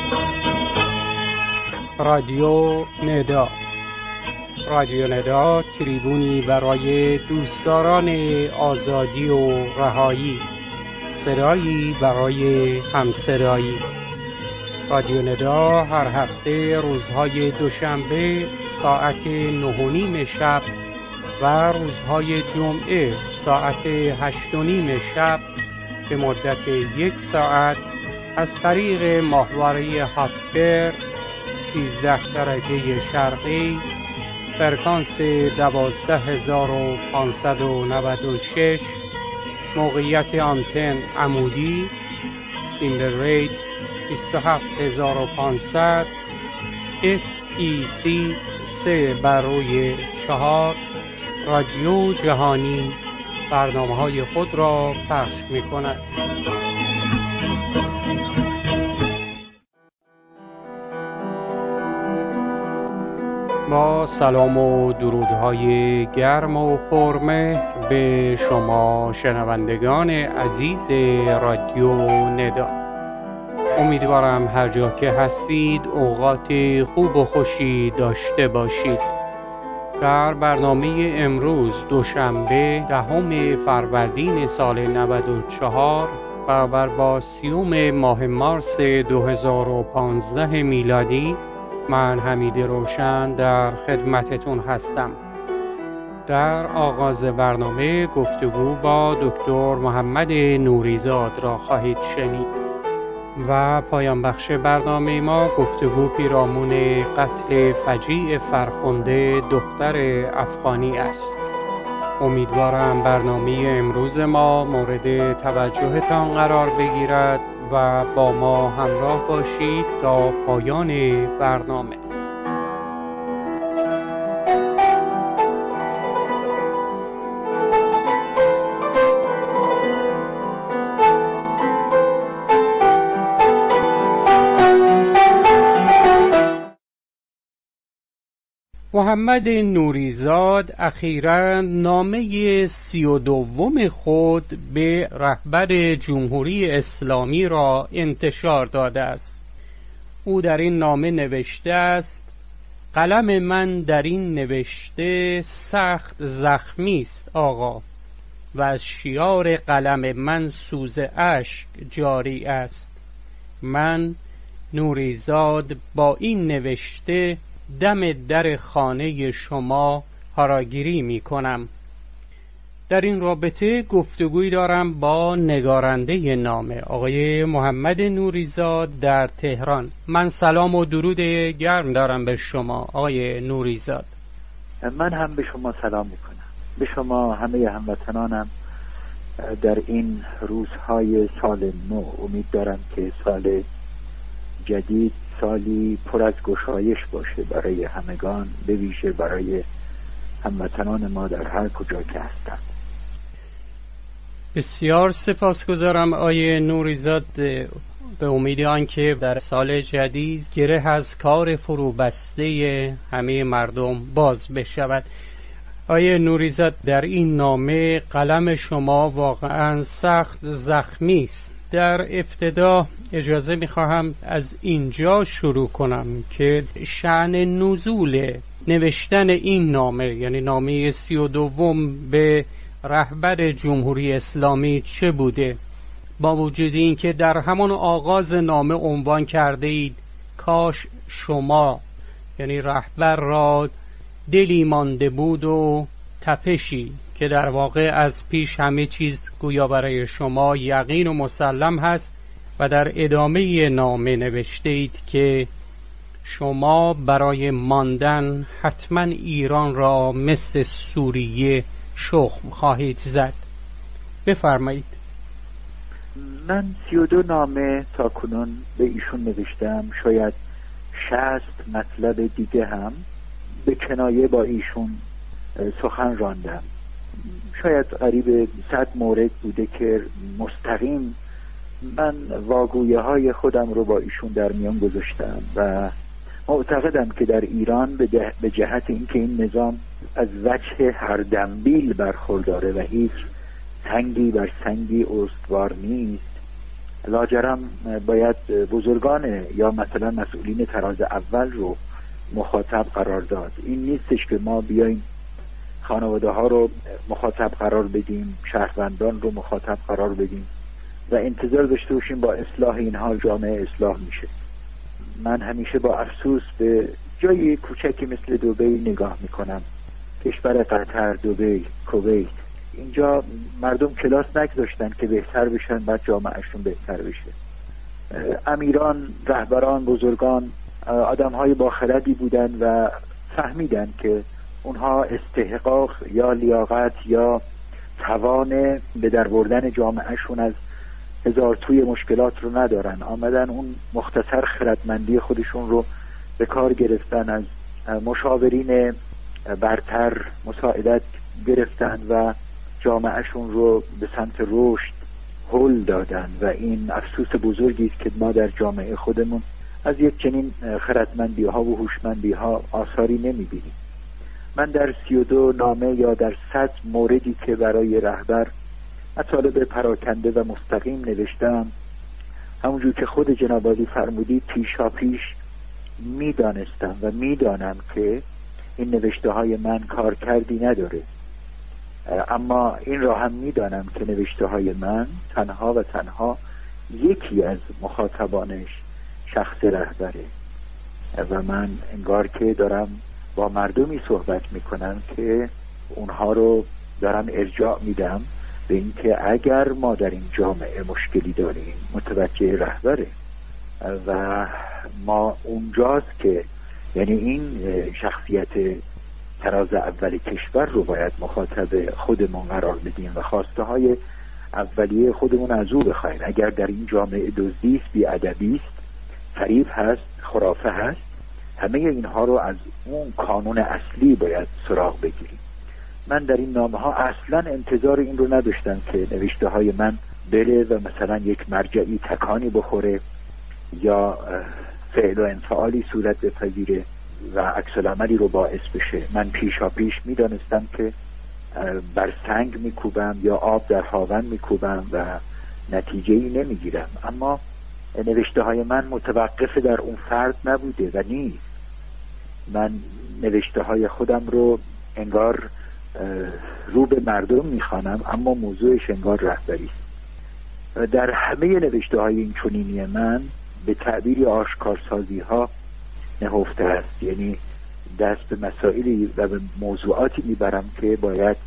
رادیو ندا. رادیو ندا تریبونی برای دوستداران آزادی و رهایی، صدایی برای همصدایی. رادیو ندا هر هفته روزهای دوشنبه ساعت 9:30 شب و روزهای جمعه ساعت 8:30 شب به مدت 1 ساعت از طریق ماهواره هاپبرگ 13 درجه شرقی، فرکانس 12596، موقعیت آنتن عمودی، سیمبل ریت 27500، FEC 3/4، رادیو جهانی برنامه‌های خود را پخش می‌کند. با سلام و درودهای گرم و پرمهر به شما شنوندگان عزیز رادیو ندا. امیدوارم هر جا که هستید اوقات خوب و خوشی داشته باشید. در برنامه امروز دوشنبه 10 فروردین سال 94 برابر با 30 ماه مارس 2015 میلادی، من حمید روشن در خدمتتون هستم. در آغاز برنامه گفتگو با دکتر محمد نوریزاد را خواهید شنید و پایان بخش برنامه ما گفتگو پیرامون قتل فجیع فرخنده دختر افغانی است. امیدوارم برنامه امروز ما مورد توجهتان قرار بگیرد و با ما همراه باشید تا پایان برنامه. محمد نوریزاد اخیراً نامه 32 خود به رهبر جمهوری اسلامی را انتشار داده است. او در این نامه نوشته است: قلم من در این نوشته سخت زخمی است آقا، و از شیار قلم من سوز اشک جاری است. من نوریزاد با این نوشته دم در خانه شما هاراگیری می کنم. در این رابطه گفتگوی دارم با نگارنده نامه آقای محمد نوریزاد در تهران. من سلام و درود گرم دارم به شما آقای نوریزاد. من هم به شما سلام می کنم، به شما همه هموطنانم در این روزهای سال نو. امید دارم که سال جدید سالی پر از گشایش باشه برای همگان، به ویژه برای هموطنان ما در هر کجا که هستند. بسیار سپاسگزارم آقای نوریزاد. به امید آنکه در سال جدید گره از کار فروبسته همه مردم باز بشود. آقای نوریزاد، در این نامه قلم شما واقعا سخت زخمی است. در ابتدا اجازه می‌خواهم از اینجا شروع کنم که شأن نزول نوشتن این نامه، یعنی نامه 32 به رهبر جمهوری اسلامی چه بوده، با وجود این که در همان آغاز نامه عنوان کرده اید کاش شما، یعنی رهبر را دلی مانده بود و تپشی، که در واقع از پیش همه چیز گویا برای شما یقین و مسلم هست، و در ادامه نامه نوشته اید که شما برای ماندن حتما ایران را مثل سوریه شخم خواهید زد. بفرمایید. من 32 نامه تا کنون به ایشون نوشتم، شاید 60 مطلب دیگه هم به کنایه با ایشون سخن راندم. شاید قریب 100 مورد بوده که مستقیم من واگویه های خودم رو با ایشون در میان گذاشتم و معتقدم که در ایران به جهت اینکه این نظام از وجه هر دنبیل برخورداره و هیچ سنگی بر سنگی استوار نیست، لاجرم باید بزرگان یا مثلا مسئولین تراز اول رو مخاطب قرار داد. این نیستش که ما بیایم خانواده ها رو مخاطب قرار بدیم، شهروندان رو مخاطب قرار بدیم و انتظار داشته باشیم با اصلاح اینها جامعه اصلاح میشه. من همیشه با افسوس به جایی کوچکی مثل دبی نگاه میکنم، کشور قطر، دبی، کویت. اینجا مردم کلاس نگذاشتن که بهتر بشن، بعد جامعهشون بهتر بشه. امیران، رهبران، بزرگان آدم‌های با خردی بودن و فهمیدن که اونها استحقاق یا لیاقت یا توان به در بردن جامعهشون از هزار توی مشکلات رو ندارن. آمدن اون مختصر خردمندی خودشون رو به کار گرفتن، از مشاورین برتر مساعدت گرفتن و جامعهشون رو به سمت رشد هل دادن و این افسوس بزرگی است که ما در جامعه خودمون از یک چنین خردمندی ها و هوشمندی ها آثاری نمیبینیم. من در 32 نامه یا در 100 موردی که برای رهبر مطالب پراکنده و مستقیم نوشتم، همونجور که خود جناب عالی فرمودید پیشا پیش میدانستم و میدانم که این نوشته های من کار کردی نداره، اما این را هم میدانم که نوشته های من تنها و تنها یکی از مخاطبانش شخص رهبره و من انگار که دارم با مردمی صحبت میکنم که اونها رو دارم ارجاع میدم به اینکه اگر ما در این جامعه مشکلی داریم متوجه رهبره و ما اونجاست که یعنی این شخصیت تراز اول کشور رو باید مخاطب خودمون قرار بدیم و خواسته های اولیه خودمون از او بخوایم. اگر در این جامعه دزدی است، بی‌ادبی است، فریب هست، خرافه هست، همه اینها رو از اون کانون اصلی باید سراغ بگیریم. من در این نامه ها اصلا انتظار این رو نداشتم که نوشته های من بره و مثلا یک مرجعی تکانی بخوره یا فعل و انفعالی صورت بپذیره و عکس العملی رو باعث بشه. من پیشا پیش میدانستم که بر سنگ میکوبم یا آب در هاون میکوبم و نتیجه‌ای نمیگیرم، اما نوشته های من متوقف در اون فرد نبوده و نیست. من نوشته های خودم رو انگار رو به مردم میخوانم، اما موضوعش انگار رهبری است. در همه نوشته های این چنینی من به تعبیری آشکارسازی ها نهفته است، یعنی دست به مسائلی و به موضوعاتی میبرم که باید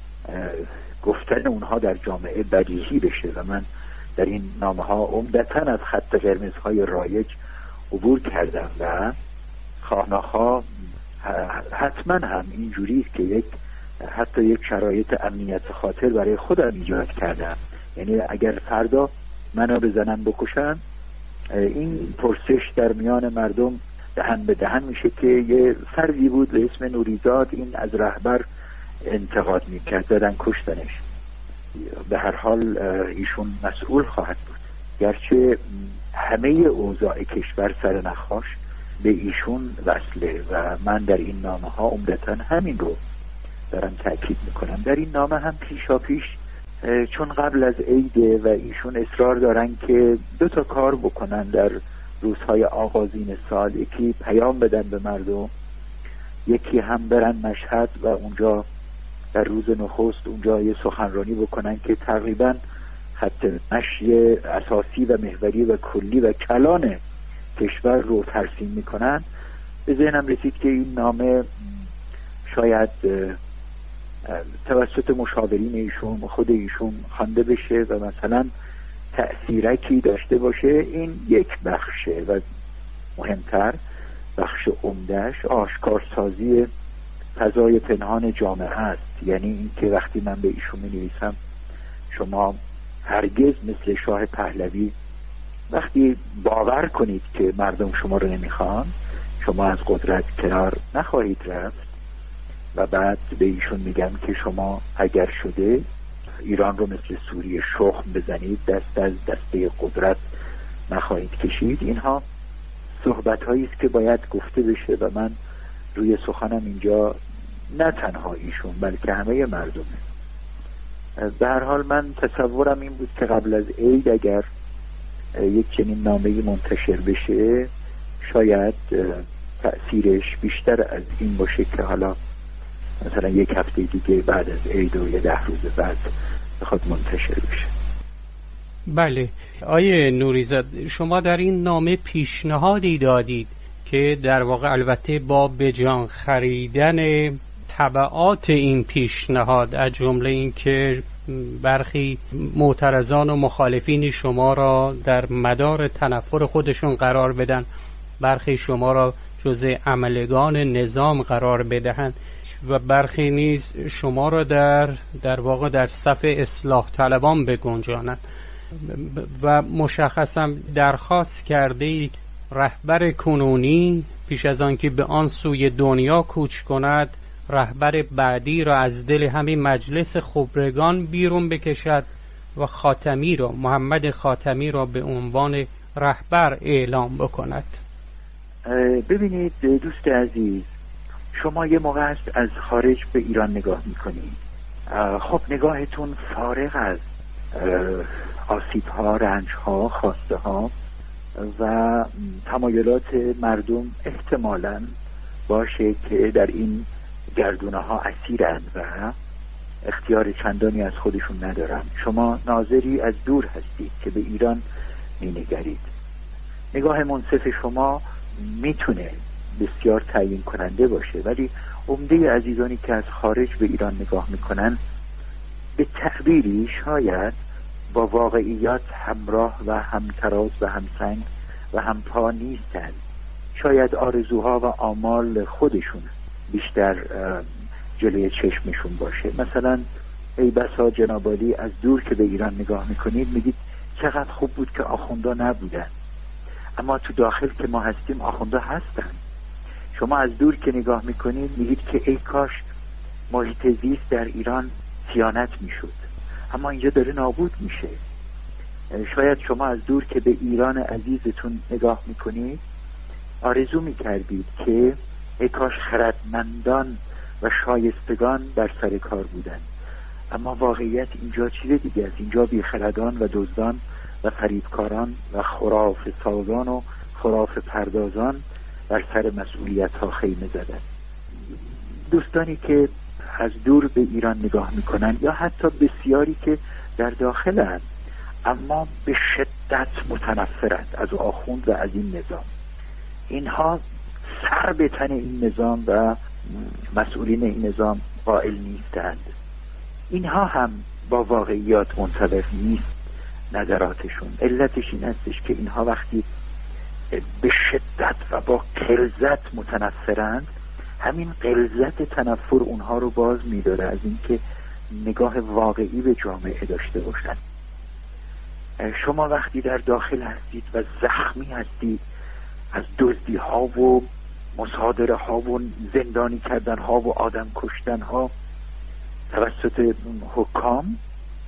گفتن اونها در جامعه بدیهی بشه و من در این نامه ها عمدتاً از خط قرمزهای رایج عبور کردم و خواهناخواه حتما هم اینجوری که حتی یک شرایط امنیت خاطر برای خودم ایجاد کردم. یعنی اگر فردا منو بزنن بکشن، این پرسش در میان مردم دهن به دهن میشه که یه فردی بود به اسم نوریزاد این از رهبر انتقاد میکرد، زدن کشتنش. به هر حال ایشون مسئول خواهد بود، گرچه همه اوضاع کشور سر نخاش به ایشون وصله و من در این نامه ها عمدتاً همین رو دارم تأکید میکنم. در این نامه هم پیشا پیش چون قبل از عیده و ایشون اصرار دارن که 2 تا کار بکنن در روزهای آغازین سال، یکی پیام بدن به مردم، یکی هم برن مشهد و اونجا در روز نخست اونجا یه سخنرانی بکنن که تقریبا خط مشی اساسی و محوری و کلی و کلان کشور رو ترسیم میکنن. به ذهنم رسید که این نامه شاید توسط مشاورین ایشون خود ایشون خوانده بشه و مثلا تأثیرکی داشته باشه. این یک بخشه و مهمتر بخش عمدهش آشکارسازی فضای پنهان جامعه است. یعنی این که وقتی من به ایشون می نویسم شما هرگز مثل شاه پهلوی وقتی باور کنید که مردم شما رو نمیخوان، شما از قدرت کنار نخواهید رفت. و بعد به ایشون میگم که شما اگر شده ایران رو مثل سوریه شخم بزنید، دست از دسته قدرت نخواهید کشید. اینها صحبت هایی است که باید گفته بشه و من روی سخنم اینجا نه تنها ایشون بلکه همه مردمه. به هر حال من تصورم این بود که قبل از عید اگر یک چنین نامه‌ای منتشر بشه شاید تأثیرش بیشتر از این باشه که حالا مثلا یک هفته دیگه بعد از عید و 10 روز بعد بخواد منتشر بشه. بله آیه نوریزاد، شما در این نامه پیشنهادی دادید که در واقع البته با به جان خریدن تبعات این پیشنهاد، از جمله این که برخی معترضان و مخالفین شما را در مدار تنفر خودشون قرار بدن، برخی شما را جزء عملگان نظام قرار بدهند و برخی نیز شما را در واقع در صف اصلاح طلبان بگنجانند و مشخصا درخواست کرده رهبر کنونی پیش از آن که به آن سوی دنیا کوچ کند رهبر بعدی را از دل همین مجلس خبرگان بیرون بکشد و خاتمی را، محمد خاتمی را به عنوان رهبر اعلام بکند. ببینید دوست عزیز، شما یه موقع است از خارج به ایران نگاه میکنید، خب نگاهتون فارغ از آسیب ها، رنج ها، خواسته ها و تمایلات مردم احتمالاً باشه که در این گردونه ها اسیرند و اختیار چندانی از خودشون ندارن. شما ناظری از دور هستید که به ایران مینگرید. نگاه منصف شما میتونه بسیار تعیین کننده باشه، ولی عمده عزیزانی که از خارج به ایران نگاه میکنن به تعبیری شاید با واقعیات همراه و همتراز و همسنگ و همپا نیستند. شاید آرزوها و آمال خودشون بیشتر جلوی چشمشون باشه. مثلا ای بسا جناب عالی از دور که به ایران نگاه میکنید میگید چقدر خوب بود که آخوندا نبودن، اما تو داخل که ما هستیم آخوندا هستن. شما از دور که نگاه میکنید میگید که ای کاش محیط زیست در ایران صیانت میشد، اما اینجا داره نابود میشه. شاید شما از دور که به ایران عزیزتون نگاه میکنید آرزو میکردید که ای کاش خردمندان و شایستگان بر سر کار بودن، اما واقعیت اینجا چیز دیگه است. اینجا بیخردان و دزدان و فریبکاران و خرافه سازان و خرافه پردازان بر سر مسئولیت ها خیمه زدن. دوستانی که از دور به ایران نگاه میکنن یا حتی بسیاری که در داخلن اما به شدت متنفرند از آخوند و از این نظام، اینها سر به تن این نظام و مسئولین این نظام قائل نیستند. اینها هم با واقعیات منطبق نیست نظراتشون. علتش این هستش که اینها وقتی به شدت و با غلظت متنفرند، همین غلظت تنفر اونها رو باز می‌داره از اینکه نگاه واقعی به جامعه داشته باشند. شما وقتی در داخل هستید و زخمی هستید از دزدی ها و مصادره ها و زندانی کردن ها و آدم کشتن ها توسط حکام،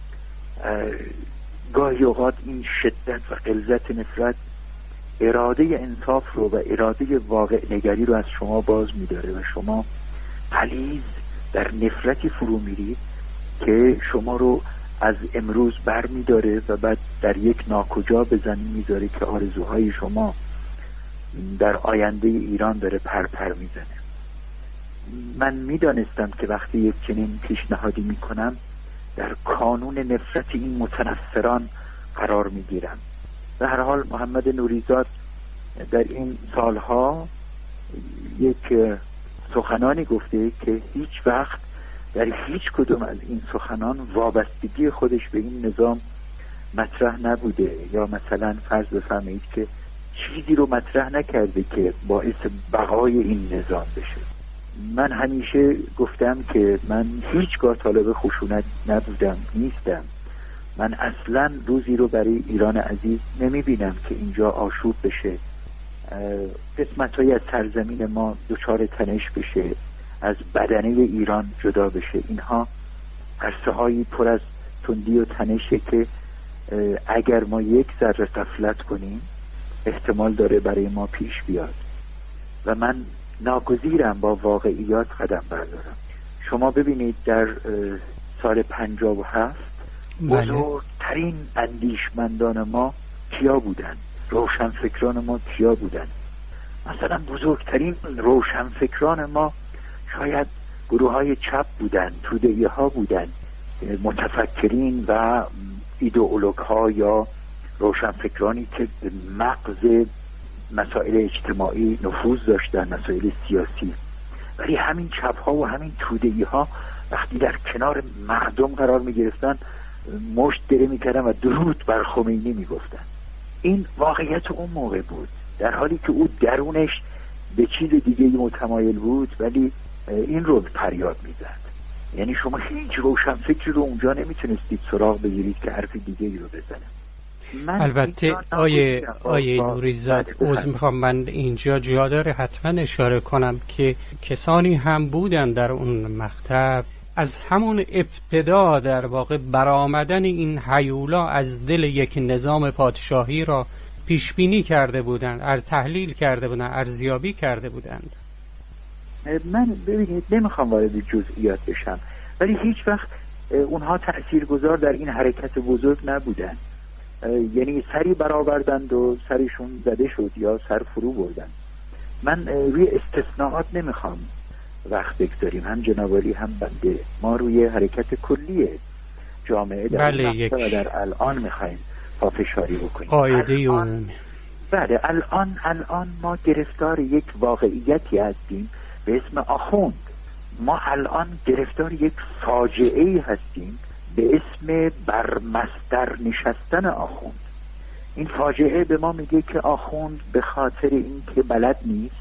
گاهی اوقات این شدت و غلظت نفرت اراده انصاف رو و اراده واقع نگری رو از شما باز می‌داره و شما غلیظ در نفرتی فرو میرید که شما رو از امروز بر می‌داره و بعد در یک ناکجا به زمین می‌ذاره که آرزوهای شما در آینده ایران داره پرپر میزنه. من میدانستم که وقتی یک چنین پیشنهادی میکنم در کانون نفرت این متنفران قرار میگیرم. به هر حال محمد نوریزاد در این سالها یک سخنانی گفته که هیچ وقت در هیچ کدوم از این سخنان وابستگی خودش به این نظام مطرح نبوده، یا مثلا فرض بفرمایید که چیزی رو مطرح نکرده که باعث بقای این نظام بشه. من همیشه گفتم که من هیچگاه طالب خشونت نبودم، نیستم. من اصلا روزی رو برای ایران عزیز نمی بینم که اینجا آشوب بشه، قسمت‌هایی از سرزمین ما دچار تنش بشه، از بدنه ایران جدا بشه. اینها عرصه‌هایی پر از تندی و تنشه که اگر ما یک ذره غفلت کنیم احتمال داره برای ما پیش بیاد و من ناگزیرم با واقعیات قدم بردارم. شما ببینید در سال 57 بزرگترین اندیشمندان ما کیا بودن؟ روشنفکران ما کیا بودن؟ مثلا بزرگترین روشنفکران ما شاید گروه های چپ بودن، توده‌ای ها بودن، متفکرین و ایدئولوگ ها یا روشنفکرانی که مغز مسائل اجتماعی نفوذ داشتن، مسائل سیاسی. ولی همین چپ ها و همین توده‌ای ها وقتی در کنار مردم قرار می گرفتن مشت گره می کردن و درود بر خمینی می گفتن. این واقعیت اون موقع بود، در حالی که او درونش به چیز دیگه متمایل بود ولی این رو فریاد می زد. یعنی شما هیچ روشنفکری رو اونجا نمیتونستید سراغ بگیرید که حرف دیگه ای رو بزنه. البته آیه نوریزاد عذر میخوام، من اینجا جا داره حتما اشاره کنم که کسانی هم بودن در اون مکتب از همون ابتدا در واقع برآمدن این هیولا از دل یک نظام پادشاهی را پیش بینی کرده بودند، تحلیل کرده بودند، ارزیابی کرده بودند. من ببینید نمیخوام وارد جزئیات بشم، ولی هیچ وقت اونها تأثیرگذار در این حرکت بزرگ نبودن. یعنی سری برآوردند و سرشون زده شد یا سر فرو بردن. من روی استثناءات نمیخوام وقت بگذاریم، هم جنابالی هم بنده. ما روی حرکت کلی جامعه در در الان میخوایم پافشاری بکنیم. قاعده عمومی. بله، الان ما گرفتار یک واقعیتی هستیم به اسم آخوند. ما الان گرفتار یک فاجعه‌ای هستیم به اسم برمستر نشستن آخوند. این فاجعه به ما میگه که آخوند به خاطر اینکه بلد نیست،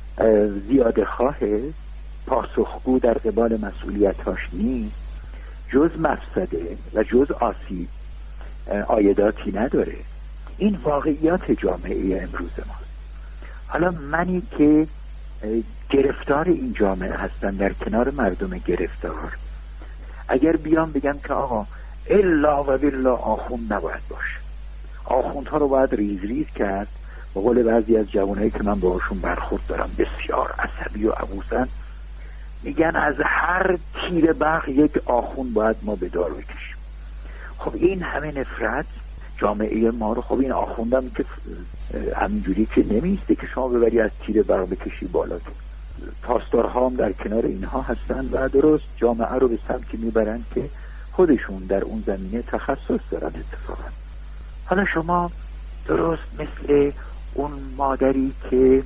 زیاده خواهه، پاسخگو در قبال مسئولیتاش نیست، جز مفسده و جز آسیب عایداتی نداره. این واقعیات جامعه امروز ماست. حالا منی که گرفتار این جامعه هستم در کنار مردم گرفتار، اگر بیام بگم که آقا الا و بالله آخوند نباید باشه، آخوندها رو باید ریز ریز کرد، به قول بعضی از جوانایی که من باهاشون برخورد دارم بسیار عصبی و عبوسن، میگن از هر تیر برق یک آخوند باید ما به دار بکشیم. خب این همه نفرت جامعه ما رو، خب این آخوندم که همینجوری که نمیسته که شما ببری از تیر برق بکشی بالا، پاسدارها هم در کنار اینها هستن و درست جامعه رو به سمتی میبرن که خودشون در اون زمینه تخصص دارن اتفاقا. حالا شما درست مثل اون مادری که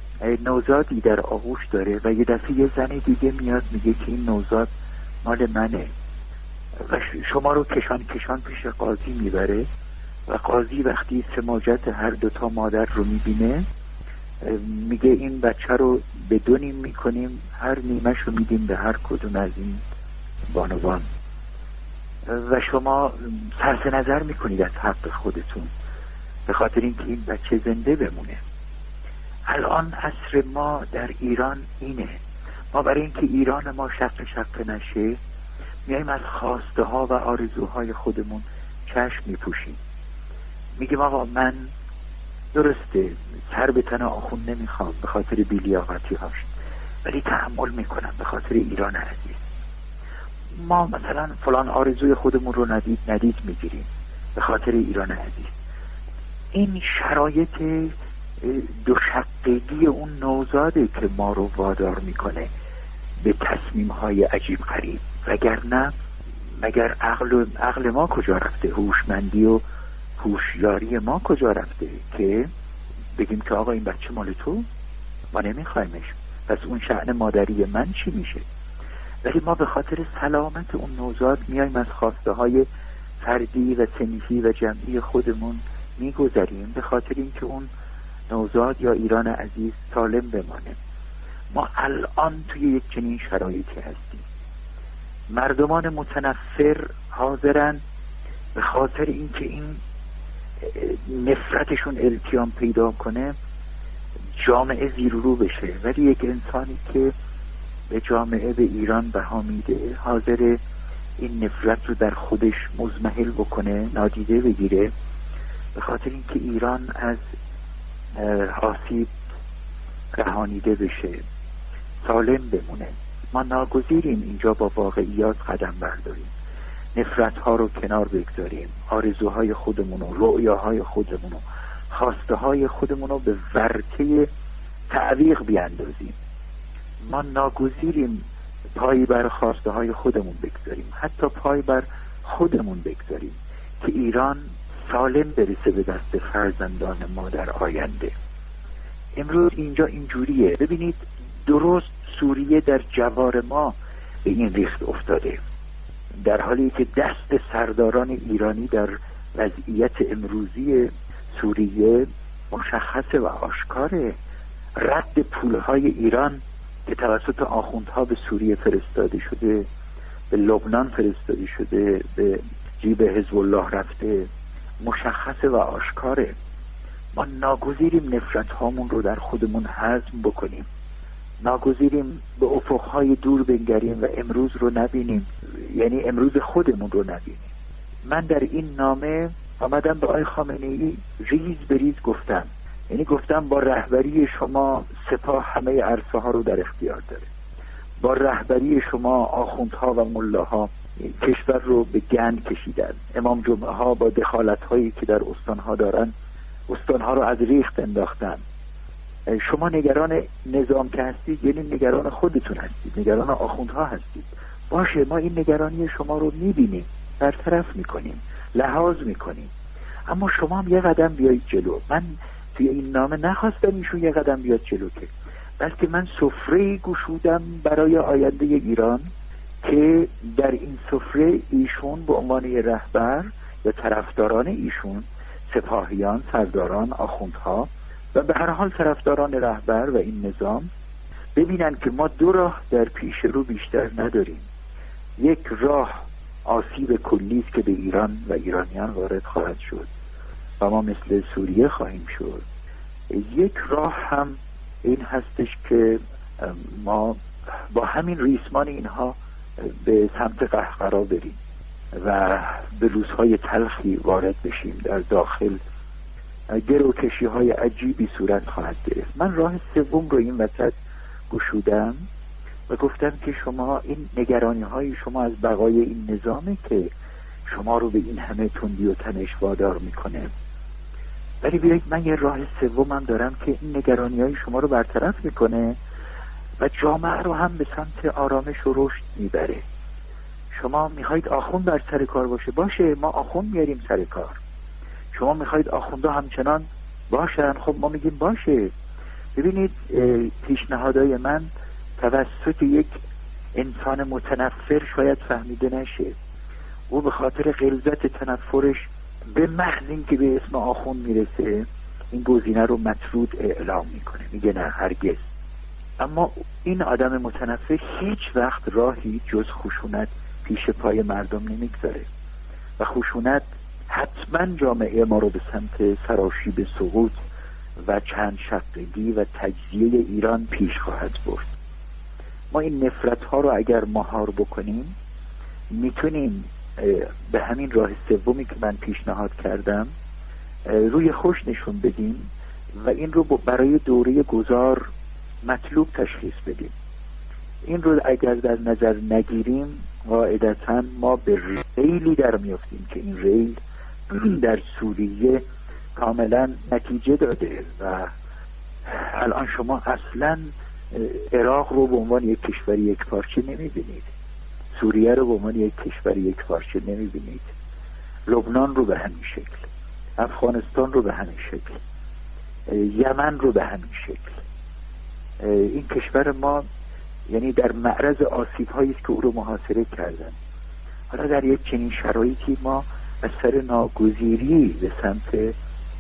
نوزادی در آغوش داره و یه دفعه یه زن دیگه میاد میگه که این نوزاد مال منه و شما رو کشان پیش قاضی میبره و قاضی وقتی سماجت هر دوتا مادر رو میبینه میگه این بچه رو به دو نیم میکنیم، هر نیمش رو میدیم به هر کدوم از این بانوان و شما صرف نظر میکنید از حق خودتون به خاطر اینکه این بچه زنده بمونه. الان عصر ما در ایران اینه. ما برای اینکه ایران ما شق نشه میایم از خواسته ها و آرزوهای خودمون چشم میپوشیم. میگیم آقا من درسته سر به تن آخوند نمیخوام به خاطر بی‌لیاقتی هاش، ولی تحمل میکنم به خاطر ایران عزیز. ما مثلا فلان آرزوی خودمون رو ندید میگیریم به خاطر ایران عزیز. این شرایط دوشقیقی اون نوزاده که ما رو وادار میکنه به تصمیم های عجیب غریب. وگرنه مگر عقل ما کجا رفته؟ هوشمندی و هوشیاری ما کجا رفته که بگیم که آقا این بچه مال تو، ما نمیخوایمش، پس اون شأن مادری من چی میشه؟ ولی ما به خاطر سلامت اون نوزاد میایم از خواسته های فردی و صنفی و جمعی خودمون میگذاریم به خاطر اینکه اون نوزاد یا ایران عزیز سالم بمانه. ما الان توی یک چنین شرایطی هستیم. مردمان متنفر حاضرن به خاطر اینکه این نفرتشون التیام پیدا کنه جامعه زیر رو بشه، ولی یک انسانی که به جامعه به ایران بها میده حاضر این نفرت رو در خودش مزمحل بکنه، نادیده بگیره به خاطر اینکه ایران از آسیب رهانیده بشه، سالم بمونه. ما ناگزیریم اینجا با واقعیات قدم برداریم. نفرت ها رو کنار بگذاریم، آرزوهای خودمون و رؤیاهای خودمون و خواسته های خودمون رو به ورطه تعویق بیاندازیم. ما ناگزیریم پای بر خواسته های خودمون بگذاریم، حتی پای بر خودمون بگذاریم که ایران سالم برسه به دست فرزندان ما در آینده. امروز اینجا اینجوریه. ببینید درست سوریه در جوار ما به این ریخت افتاده، در حالی که دست سرداران ایرانی در وضعیت امروزی سوریه مشخصه و آشکاره. رد پولهای ایران که توسط آخوندها به سوریه فرستاده شده، به لبنان فرستاده شده، به جیب حزب الله رفته، مشخصه و آشکاره. ما ناگزیریم نفرت هامون رو در خودمون هضم بکنیم، ناگزیریم به افقهای دور بنگریم و امروز رو نبینیم، یعنی امروز خودمون رو نبینیم. من در این نامه آمدم به آقای خامنه‌ای ریز به ریز گفتم، یعنی گفتم با رهبری شما سپاه همه عرصه ها رو در اختیار داره، با رهبری شما آخوندها و ملاها کشور رو به گند کشیدن، امام جمعه ها با دخالت هایی که در استانها دارن استانها رو از ریخت انداختن. شما نگران نظام که هستید یعنی نگران خودتون هستید، نگران آخوندها هستید. باشه، ما این نگرانی شما رو میبینیم، برطرف میکنیم، لحاظ میکنیم، اما شما هم یه قدم بیایید جلو. من توی این نامه نخواستم ایشون یه قدم بیاد جلو که، بلکه من سفره گشودم برای آینده ایران که در این سفره ایشون به عنوان رهبر یا طرفداران ایشون، سپاهیان، سرداران، آخوندها و به هر حال طرفداران رهبر و این نظام ببینن که ما دو راه در پیش رو بیشتر نداریم. یک راه آسیب کلی است که به ایران و ایرانیان وارد خواهد شد و ما مثل سوریه خواهیم شد. یک راه هم این هستش که ما با همین ریسمان اینها به سمت قهقرا بریم و به روزهای تلخی وارد بشیم. در داخل گروکشی های عجیبی صورت خواهد گرفت. من راه سوم رو این وسط گشودم و گفتم که شما این نگرانی های شما از بقای این نظامه که شما رو به این همه تندی و تنش وادار میکنه، ولی بیایید من یه راه سومم دارم که این نگرانی های شما رو برطرف میکنه و جامعه رو هم به سمت آرامش و رشد میبره. شما میخواید آخوند بر سر کار باشه، ما آخوند میاریم سر کار. شما میخواید آخونده همچنان باشن، خب ما میگیم باشه. ببینید پیشنهادهای من توسط یک انسان متنفر شاید فهمیده نشه، او به خاطر غلظت تنفرش به محض اینکه به اسم آخوند میرسه این گزینه رو مطرود اعلام میکنه، میگه نه هرگز. اما این آدم متنفر هیچ وقت راهی جز خشونت پیش پای مردم نمیگذاره و خشونت حتما جامعه ما رو به سمت سراشیب سقوط و چند شقگی و تجزیه ایران پیش خواهد برد. ما این نفرت ها رو اگر مهار بکنیم میتونیم به همین راه سومی که من پیشنهاد کردم روی خوش نشون بدیم و این رو برای دوره گذار مطلوب تشخیص بدیم. این رو اگر در نظر نگیریم قاعدتاً ما به ریلی در میافتیم که این ریل در سوریه کاملا نتیجه داده و الان شما اصلا عراق رو به عنوان یک کشور یک پارچه نمیبینید، سوریه رو به عنوان یک کشور یک پارچه نمیبینید، لبنان رو به همین شکل، افغانستان رو به همین شکل، یمن رو به همین شکل. این کشور ما یعنی در معرض آسیب هایی است که او رو محاصره کردن. حالا در یک چنین شرایطی ما از سر ناگزیری به سمت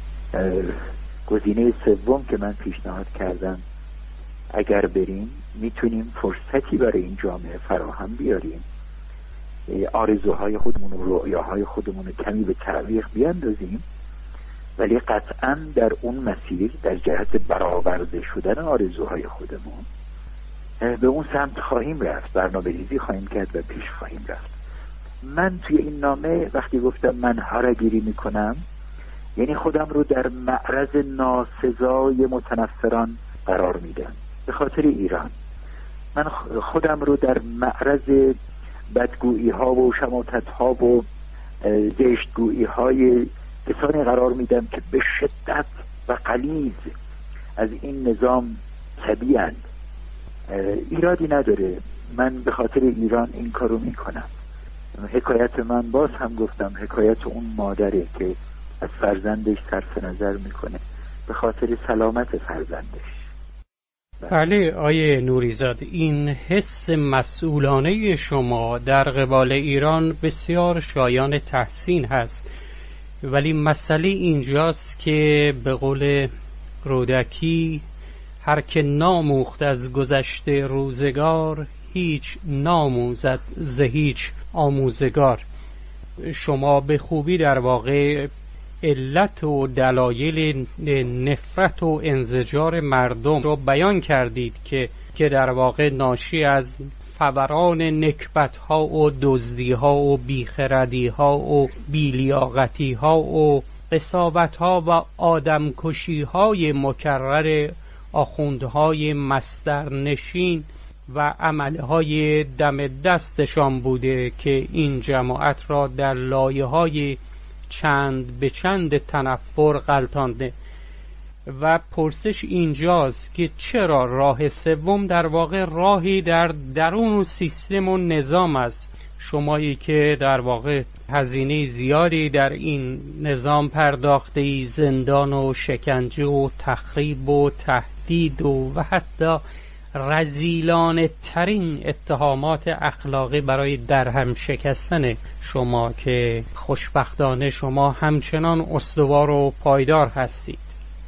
گزینه سوم که من پیشنهاد کردم اگر بریم میتونیم فرصتی برای این جامعه فراهم بیاریم، آرزوهای خودمون و رؤیاهای خودمون رو کمی به تعویق بیاندازیم، ولی قطعا در اون مسیر در جهت برآورده شدن آرزوهای خودمون به اون سمت خواهیم رفت، برنامه‌ریزی خواهیم کرد و پیش خواهیم رفت. من توی این نامه وقتی گفتم من هرگیری میکنم یعنی خودم رو در معرض ناسزای متنفران قرار میدم به خاطر ایران. من خودم رو در معرض بدگویی ها و شماتت ها و زشتگویی های کسانی قرار میدم که به شدت و غلیظ از این نظام طبیعند. ایرادی نداره، من به خاطر ایران این کارو میکنم. حکایت من باز هم گفتم حکایت اون مادره که از فرزندش صرف نظر میکنه به خاطر سلامت فرزندش. بله آیه نوریزاد، این حس مسئولانه شما در قبال ایران بسیار شایان تحسین هست، ولی مسئله اینجاست که به قول رودکی هر که ناموخت از گذشته روزگار هیچ ناموزد ز هیچ آموزگار. شما به خوبی در واقع علت و دلایل نفرت و انزجار مردم رو بیان کردید که در واقع ناشی از فوران نکبت ها و دزدی ها و بیخردی ها و بیلیاقتی ها و قساوت ها و آدمکشی های مکرر آخوندهای مصدرنشین و عملهای دم دستشان بوده که این جماعت را در لایه‌های چند به چند تنفر غلطانده. و پرسش اینجاست که چرا راه سوم در واقع راهی در درون سیستم و نظام است؟ شمایی که در واقع هزینه زیادی در این نظام پرداخته ای، زندان و شکنجه و تخریب و تهدید و حتی رذیلانه ترین اتهامات اخلاقی برای درهم شکستن شما که خوشبختانه شما همچنان استوار و پایدار هستید.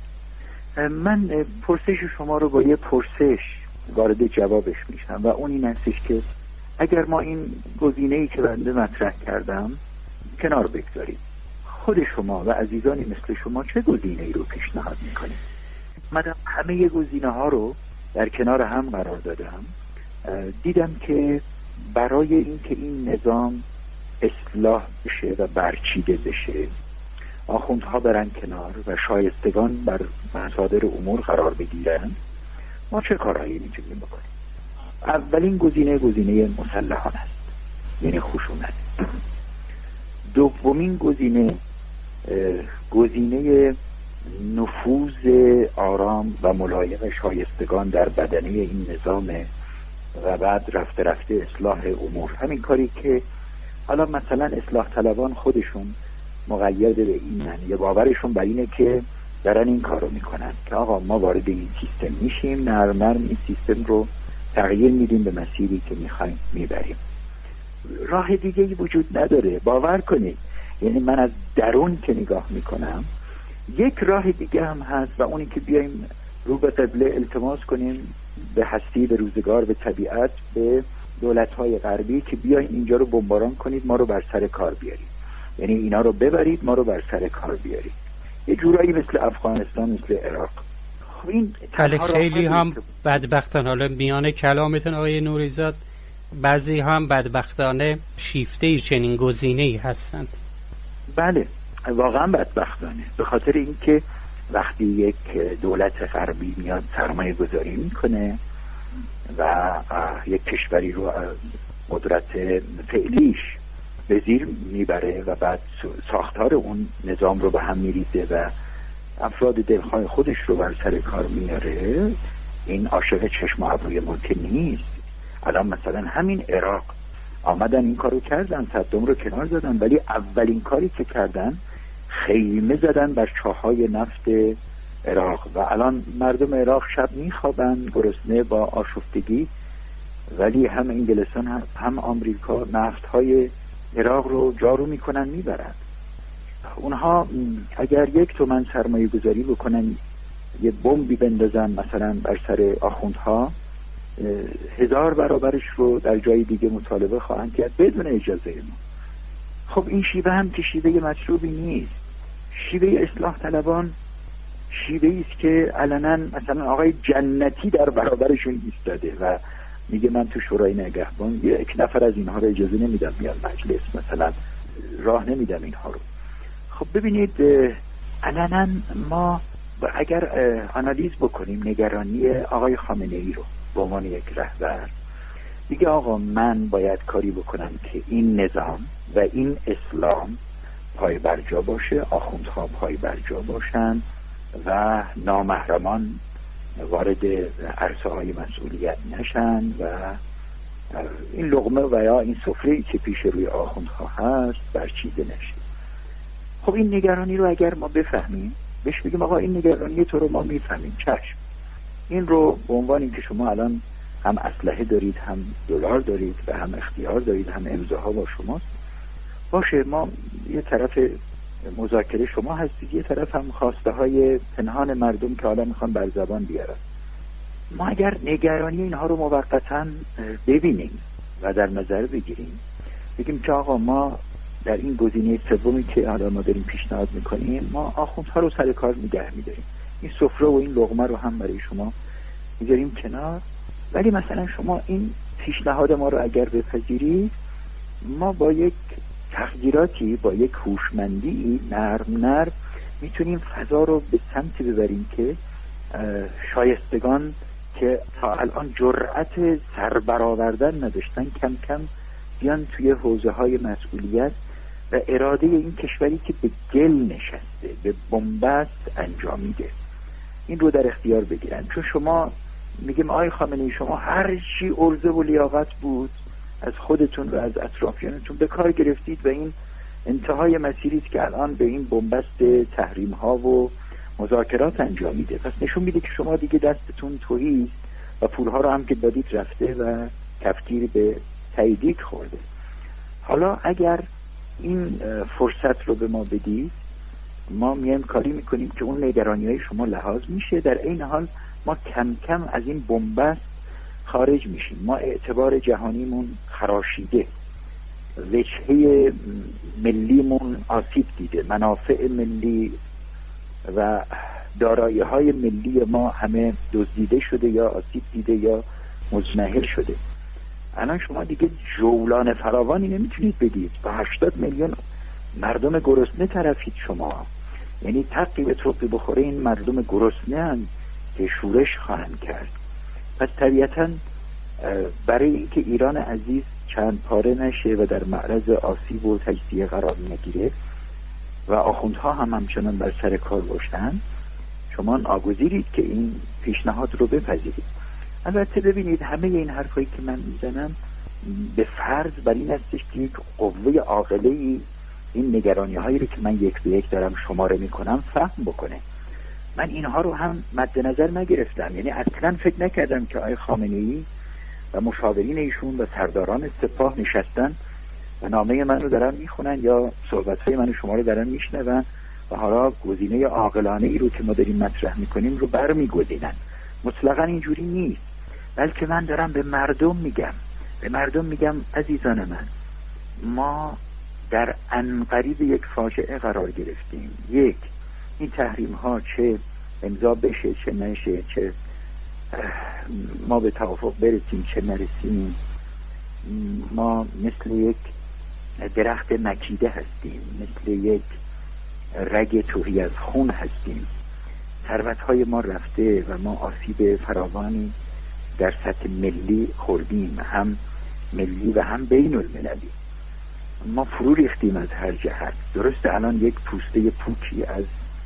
من پرسش شما رو با یه پرسش وارد جوابش میشم و اون این هستش که اگر ما این گزینه‌ای که بنده مطرح کردم کنار بگذاریم، خود شما و عزیزانی مثل شما چه گزینه‌ای رو پیشنهاد میکنید؟ من همه گزینه‌ها رو در کنار هم قرار دادم، دیدم که برای اینکه این نظام اصلاح بشه و برچیده بشه، آخوندها برن کنار و شایستگان بر مصادر امور قرار بگیرن، ما چه کارهایی میتونیم بکنیم؟ اولین گزینه مسلحانه است، یعنی خشونت. دومین گزینه نفوذ آرام و ملایم شایستگان در بدنه این نظامه و بعد رفته رفته اصلاح امور. همین کاری که حالا مثلا اصلاح طلبان خودشون مقید به اینن یا باورشون بر اینه که دارن این کارو میکنن که آقا ما وارد این سیستم میشیم، نرم این سیستم رو تغییر میدیم به مسیری که میخوایم میبریم. راه دیگه‌ای وجود نداره، باور کنید. یعنی من از درون که نگاه میکنم یک راه دیگه هم هست و اونی که بیایم رو به قبله التماس کنیم به هستی، به روزگار، به طبیعت، به دولت‌های غربی که بیاین اینجا رو بمباران کنید، ما رو بر سر کار بیارید. یعنی اینا رو ببرید، ما رو بر سر کار بیارید. یه جورایی مثل افغانستان، مثل عراق. خب این خیلی هم بدبختانه، حالا میان کلامتون آقای نوریزاد، بعضی هم بدبختانه شیفته چنین گزینه‌ای هستند. بله واقعا بدبختانه، به خاطر اینکه وقتی یک دولت غربی میاد سرمایه گذاری میکنه و یک کشوری رو قدرت فعلیش به زیر میبره و بعد ساختار اون نظام رو به هم میریزه و افراد دلخواه خودش رو بر سر کار میاره، این عاشق چشم و ابروی ما که نیست. الان مثلا همین عراق آمدن این کارو کردن، صدام رو کنار زدن، ولی اولین کاری که کردن خیمه زدن بر چاهای نفت عراق و الان مردم عراق شب میخوابن گرسنه با آشفتگی، ولی هم انگلستان هم آمریکا نفت‌های عراق رو جارو میکنن میبرن. اونها اگر 1 تومن سرمایه گذاری بکنن، یه بمبی بندازن مثلا بر سر آخوندها، 1000 برابرش رو در جای دیگه مطالبه خواهند کرد بدون اجازه ما. خب این شیوه هم که شیوه مطلوبی نیست. شیوه اصلاح طلبان شیوهی است که علنا مثلا آقای جنتی در برابرشون ایستاده و میگه من تو شورای نگهبان 1 نفر از اینها رو اجازه نمیدم بیان مجلس، مثلا راه نمیدم اینها رو. خب ببینید علنا ما اگر آنالیز بکنیم نگرانی آقای خامنه‌ای رو به عنوان یک رهبر دیگه آقا من باید کاری بکنم که این نظام و این اسلام پای برجا باشه، آخوندها پای برجا باشن و نامحرمان وارد عرصه های مسئولیت نشن و این لقمه و یا این سفره‌ای که پیش روی آخوندها هست برچیده نشه. خب این نگرانی رو اگر ما بفهمیم، بهش بگیم آقا این نگرانی تو رو ما میفهمیم، چشم، این رو به عنوان اینکه شما الان هم اسلحه دارید، هم دلار دارید و هم اختیار دارید، هم امضاها با شماست، باشه، ما یه طرف مذاکره شما هستید، یه طرف هم خواسته های پنهان مردم که حالا میخوان بر زبان بیارن. ما اگر نگرانی اینها رو موقتا ببینیم و در نظر بگیریم، بگیم که آقا ما در این گزینه سومی که حالا ما داریم پیشنهاد میکنیم، ما آخوندها رو سر کار نگه میداریم، این سفره و این لقمه رو هم برای شما میذاریم کنار، ولی مثلا شما این پیشنهاد ما رو اگر بپذیرید، ما با یک تغییراتی، با یک هوشمندی نرم میتونیم فضا رو به سمتی ببریم که شایستگان که تا الان جرأت سربرآوردن نداشتن کم کم بیان توی حوزه های مسئولیت و اراده این کشوری که به گل نشسته، به بنبست انجامیده، این رو در اختیار بگیرن. چون شما میگیم آقای خامنه‌ای شما هر چی عرضه و لیاقت بود از خودتون و از اطرافیانتون به کار گرفتید و این انتهای مسیری است که الان به این بنبست تحریم ها و مذاکرات انجامیده. پس نشون میده که شما دیگه دستتون تهی است و پولها رو هم که دادید رفته و کفگیر به تاییدیک خورده. حالا اگر این فرصت رو به ما بدید، ما میایم کاری میکنیم که اون نگرانی‌های شما لحاظ میشه، در این حال ما کم کم از این بنبست خارج میشیم. ما اعتبار جهانیمون خراشیده، وجهه ملیمون آسیب دیده، منافع ملی و دارایی‌های ملی ما همه دزدیده شده یا آسیب دیده یا مزمحل شده. الان شما دیگه جولان فراوانی نمیتونید بدید، با 80 میلیون مردم گرسنه طرفید شما، یعنی تقی به ترقی بخوره این مردم گرسنه هم که شورش خواهند کرد. پس طبیعتاً برای اینکه ایران عزیز چند پاره نشه و در معرض آسیب و تجزیه قرار نگیره و آخوندها هم همچنان بر سر کار باشن، شما ناگزیرید که این پیشنهاد رو بپذیرید. البته ببینید همه این حرفایی که من میزنم به فرض بر این هستش که یک قوه عاقله‌ای این نگرانی هایی رو که من یک به یک دارم شماره میکنم فهم بکنه. من اینها رو هم مد نظر نگرفتم، یعنی اصلا فکر نکردم که آقای خامنه‌ای و مشاورین ایشون و سرداران سپاه نشستن و نامه من رو دارن میخونن یا صحبت‌های من و شما رو دارن میشنون و حالا گزینه عاقلانه ای رو که ما داریم مطرح میکنیم رو برمیگزینن. مطلقاً اینجوری نیست، بلکه من دارم به مردم میگم عزیزان من، ما در عنقریب یک فاجعه قرار گرفتیم. یک، این تحریم ها چه امضا بشه چه نشه، چه ما به توافق برسیم چه نرسیم، ما مثل یک درخت مکیده هستیم، مثل یک رگ تهی از خون هستیم. ثروت‌های ما رفته و ما آسیب فراوانی در سطح ملی خوردیم، هم ملی و هم بین المللی. ما فرو ریختیم از هر جهت. درسته الان یک پوسته پوکی از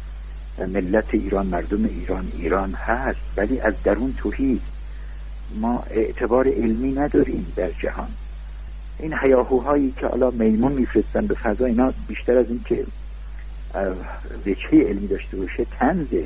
ملت ایران، مردم ایران هست، ولی از درون تهی. ما اعتبار علمی نداریم در جهان. این هیاهوهایی که حالا میمون میفرستن به فضا، اینا بیشتر از این که وجهه علمی داشته باشه طنزه.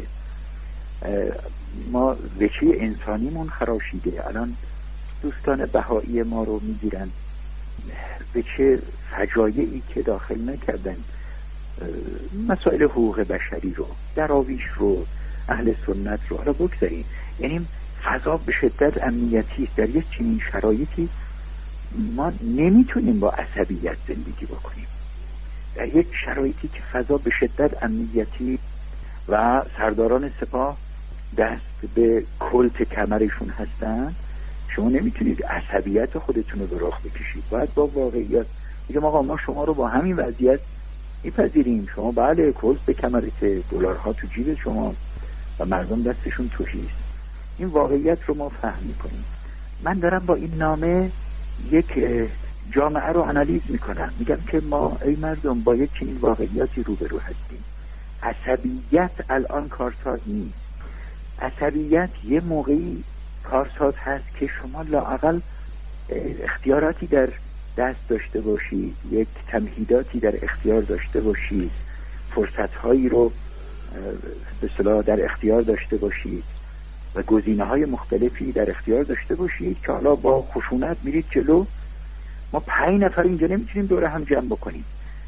ما وجهه انسانیمون خراشیده. الان دوستان بهایی ما رو میگیرن به چه فجایعی که داخل نکردن، مسائل حقوق بشری رو، دراویش رو، اهل سنت رو، حالا بگذاریم. یعنی فضا به شدت امنیتی است. در یک چنین شرایطی ما نمیتونیم با عصبیت زندگی بکنیم. در یک شرایطی که فضا به شدت امنیتی و سرداران سپاه دست به کلت کمرشون هستن، شما نمیتونید عصبیت خودتون رو به رخ بکشید. باید با واقعیت بگم آقا ما شما رو با همین وضعیت میپذیریم. شما بله کلت به کمرت، دلارها تو جیب شما و مردم دستشون توهی است. این واقعیت رو ما فهم میکنیم. من دارم با این نامه یک جامعه رو آنالیز میکنم، میگم که ما ای مردم با یک چنین واقعیاتی روبرو هستیم. عصبیت الان کارساز نیست. عصبیت یه موقعی کارساز هست که شما لااقل اختیاراتی در دست داشته باشید، یک تمهیداتی در اختیار داشته باشید، فرصتهایی رو به اصطلاح در اختیار داشته باشید و گزینه‌های مختلفی در اختیار داشته باشید که حالا با خشونت میرید جلو. ما 5 نفر اینجا نمیتونیم دور هم جمع بکنیم.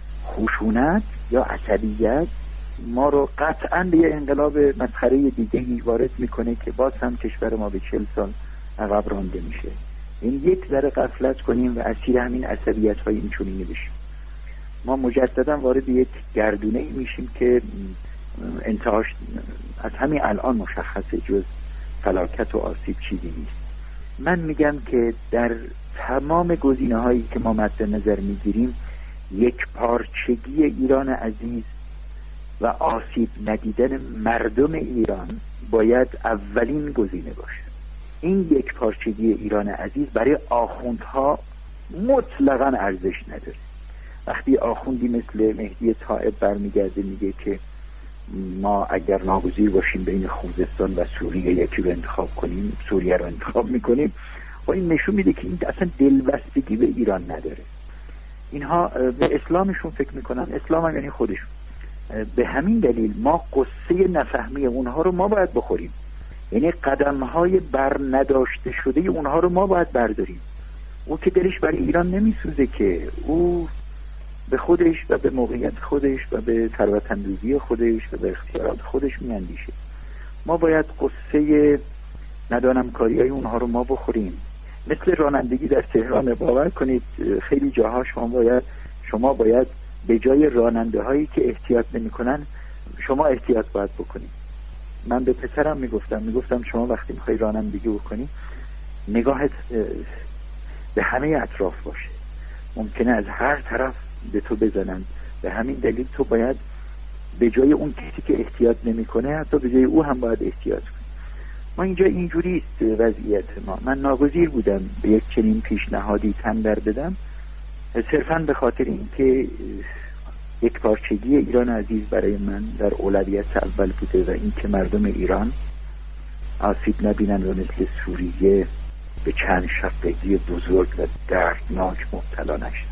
خشونت یا عصبیت ما رو قطعاً به یه انقلاب مسخره دیگه‌ای وارد میکنه که باز هم کشور ما به 40 سال عقب رانده میشه. این یک ذره غفلت کنیم و اسیر همین عصبیت‌های اینچنینی بشیم. ما مجددا وارد یک گردونه‌ای میشیم که انتهاش از همین الان مشخصه، جز فلاکت و آسیب چیزی نیست. من میگم که در تمام گزینه‌هایی که ما مد نظر میگیریم، یک پارچگی ایران عزیز و آسیب ندیدن مردم ایران باید اولین گزینه باشه. این یک پارچگی ایران عزیز برای آخوندها مطلقاً ارزش نداره. وقتی آخوندی مثل مهدی طائب برمیگرده میگه که ما اگر ناگزیر باشیم بین خوزستان و سوریه یکی رو انتخاب کنیم، سوریه رو انتخاب میکنیم، و این نشون میده که این اصلا دلبستگی به ایران نداره. اینها به اسلامشون فکر میکنن، اسلام هم یعنی خودشون. به همین دلیل ما قصه نفهمی اونها رو ما باید بخوریم، یعنی قدمهای بر نداشته شده اونها رو ما باید برداریم. او که دلش برای ایران نمیسوزه، که او به خودش و به موقعیت خودش و به ثروت اندوزی خودش و به اختیارات خودش میاندیشه. ما باید قصه ندانم کاری های اونها رو ما بخوریم. مثل رانندگی در تهران، باور کنید خیلی جاها شما باید به جای راننده هایی که احتیاط نمی کنن شما احتیاط باید بکنید. من به پسرم میگفتم شما وقتی میخوای رانندگی بکنی نگاهت به همه اطراف باشه، ممکنه از هر طرف به تو بزنن، به همین دلیل تو باید به جای اون کسی که احتیاط نمیکنه حتی به جای او هم باید احتیاط کنی. ما اینجا اینجوری است وضعیت ما. من ناگزیر بودم به یک چنین پیشنهادی تن در بدم، صرفاً به خاطر اینکه یک پارچگی ایران عزیز برای من در اولویت اول بوده و اینکه مردم ایران آسیب نبینن و مثل سوریه به چند شقگی بزرگ و دردناک مبتلا نشن.